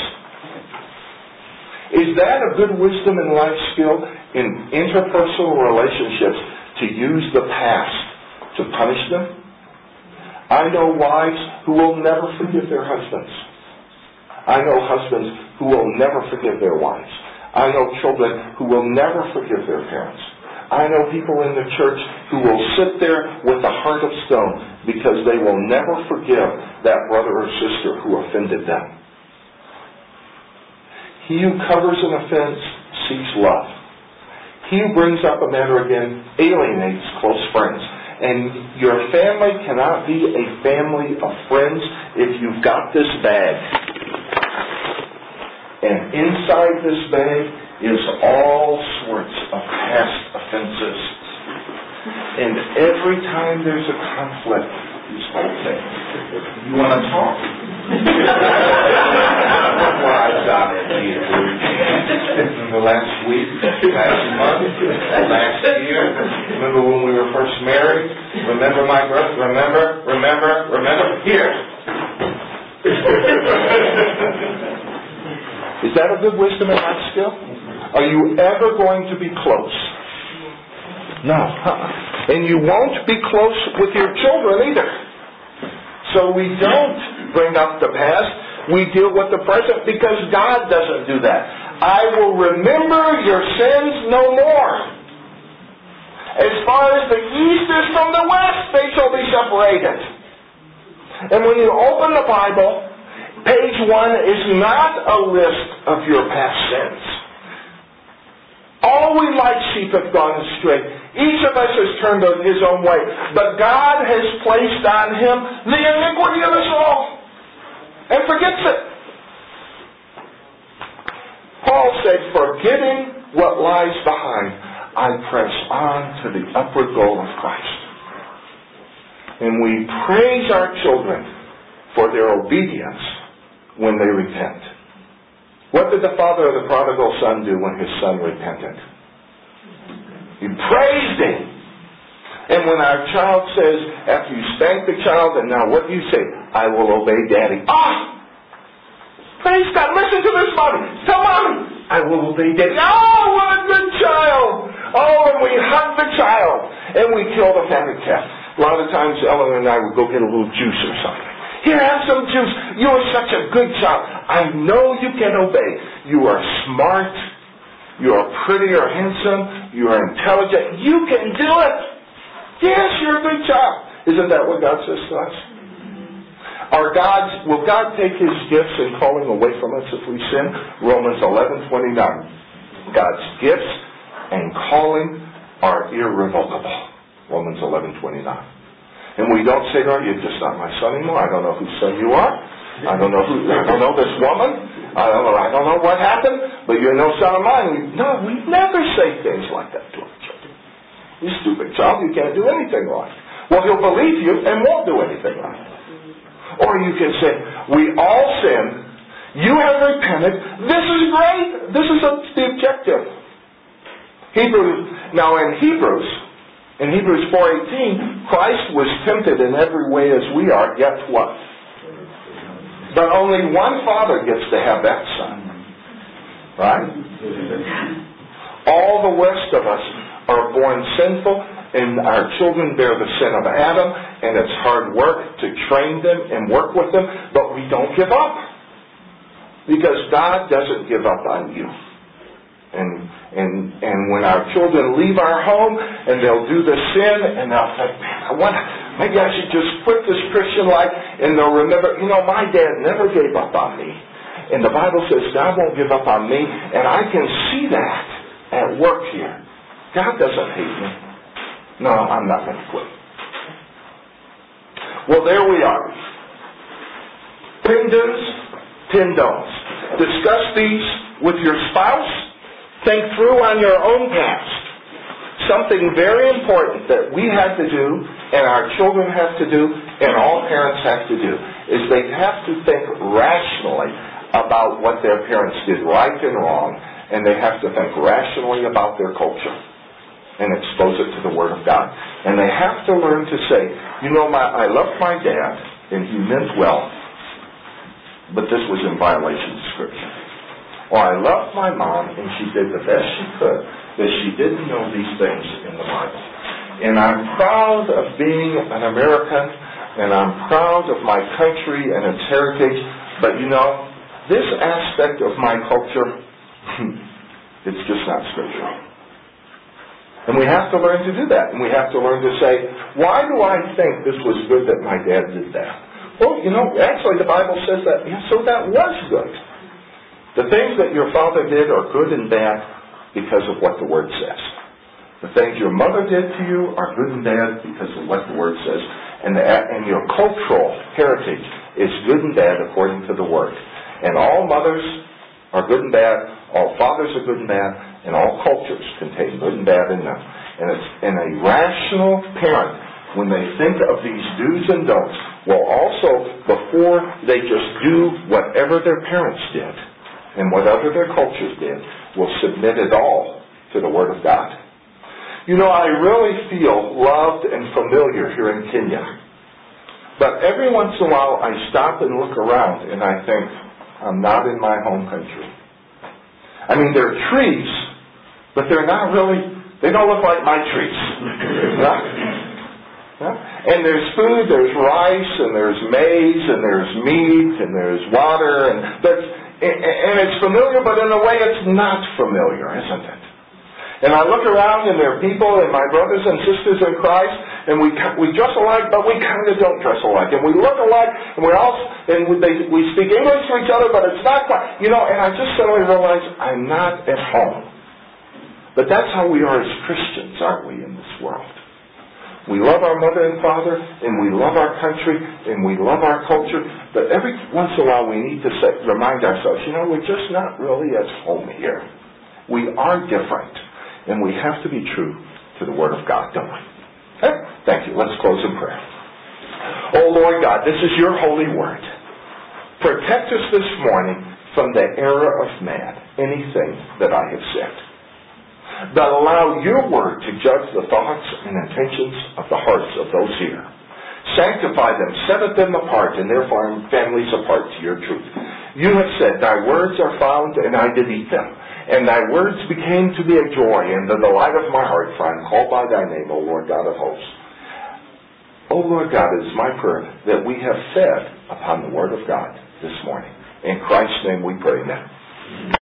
Is that a good wisdom and life skill in interpersonal relationships, to use the past to punish them? I know wives who will never forgive their husbands. I know husbands who will never forgive their wives. I know children who will never forgive their parents. I know people in the church who will sit there with a heart of stone because they will never forgive that brother or sister who offended them. He who covers an offense seeks love. He who brings up a matter again alienates close friends. And your family cannot be a family of friends if you've got this bag. And inside this bag is all sorts of past offenses. And every time there's a conflict, these whole things. You want to talk? Well, I've got it here. In the last week, last month, last year, remember when we were first married? Remember my birth? Remember, remember, remember? Here. Is that a good wisdom and life skill? Are you ever going to be close? No. Uh-uh. And you won't be close with your children either. So we don't bring up the past. We deal with the present because God doesn't do that. I will remember your sins no more. As far as the east is from the west, they shall be separated. And when you open the Bible, page one is not a list of your past sins. All we like sheep have gone astray. Each of us has turned on his own way. But God has placed on him the iniquity of us all. And forgets it. Paul said, forgetting what lies behind, I press on to the upward goal of Christ. And we praise our children for their obedience when they repent. What did the father of the prodigal son do when his son repented? He praised him. And when our child says, after you spank the child, and now what do you say? I will obey daddy. Ah! Praise God. Listen to this, mommy. Tell mommy, I will obey daddy. Oh, what a good child. Oh, and we hug the child. And we kill the fatted calf. A lot of times, Ellen and I would go get a little juice or something. Here, have some juice. You are such a good child. I know you can obey. You are smart. You are pretty or handsome. You are intelligent. You can do it. Yes, you're a good child. Isn't that what God says to us? Are God's, will God take His gifts and calling away from us if we sin? Romans eleven twenty-nine. God's gifts and calling are irrevocable. Romans eleven twenty-nine. And we don't say, no, you're just not my son anymore. I don't know whose son you are. I don't know who, I don't know this woman. I don't know, I don't know what happened, but you're no son of mine. We, no, we never say things like that to our children. You stupid child, you can't do anything right. Well, he'll believe you and won't do anything right. Or you can say, we all sin. You have repented. This is great. This is a, the objective. Hebrews, now in Hebrews, in Hebrews four eighteen, Christ was tempted in every way as we are, yet what? But only one Father gets to have that Son. Right? All the rest of us are born sinful, and our children bear the sin of Adam, and it's hard work to train them and work with them, but we don't give up. Because God doesn't give up on you. And and and when our children leave our home and they'll do the sin and they'll think, man, I want, maybe I should just quit this Christian life, and they'll remember, you know, my dad never gave up on me. And the Bible says God won't give up on me, and I can see that at work here. God doesn't hate me. No, I'm not going to quit. Well, there we are. Pin do's, pin don'ts. Discuss these with your spouse. Think through on your own past. something very important that we have to do, and our children have to do, and all parents have to do, is they have to think rationally about what their parents did right and wrong, and they have to think rationally about their culture and expose it to the Word of God. And they have to learn to say, you know, my, I loved my dad, and he meant well, but this was in violation of Scripture. Or I loved my mom, and she did the best she could, but she didn't know these things in the Bible. And I'm proud of being an American, and I'm proud of my country and its heritage, but you know, this aspect of my culture, it's just not scriptural. And we have to learn to do that. And we have to learn to say, why do I think this was good that my dad did that? Well, you know, actually the Bible says that, yeah, so that was good. The things that your father did are good and bad because of what the Word says. The things your mother did to you are good and bad because of what the Word says. And, the, and your cultural heritage is good and bad according to the Word. And all mothers are good and bad, all fathers are good and bad, and all cultures contain good and bad in them. And, it's, and a rational parent, when they think of these do's and don'ts, will also, before they just do whatever their parents did and whatever their cultures did, will submit it all to the Word of God. You know, I really feel loved and familiar here in Kenya. But every once in a while I stop and look around and I think, I'm not in my home country. I mean, there are trees, but they're not really, they don't look like my trees. Right? Yeah? And there's food, there's rice, and there's maize, and there's meat, and there's water, and that's, and it's familiar, but in a way it's not familiar, isn't it? And I look around, and there are people, and my brothers and sisters in Christ, and we we dress alike, but we kind of don't dress alike. And we look alike, and we're all, and we, they, we speak English to each other, but it's not quite, you know, and I just suddenly realize I'm not at home. But that's how we are as Christians, aren't we, in this world? We love our mother and father, and we love our country, and we love our culture, but every once in a while we need to say, remind ourselves, you know, we're just not really at home here. We are different, and we have to be true to the Word of God, don't we? Okay? Thank you. Let's close in prayer. Oh, Lord God, this is your holy word. Protect us this morning from the error of man, anything that I have said. But allow your word to judge the thoughts and intentions of the hearts of those here. Sanctify them, set them apart, and their families apart to your truth. You have said, thy words are found, and I did eat them. And thy words became to me a joy and the delight of my heart, for I am called by thy name, O Lord God of hosts. O Lord God, it is my prayer that we have fed upon the word of God this morning. In Christ's name we pray now.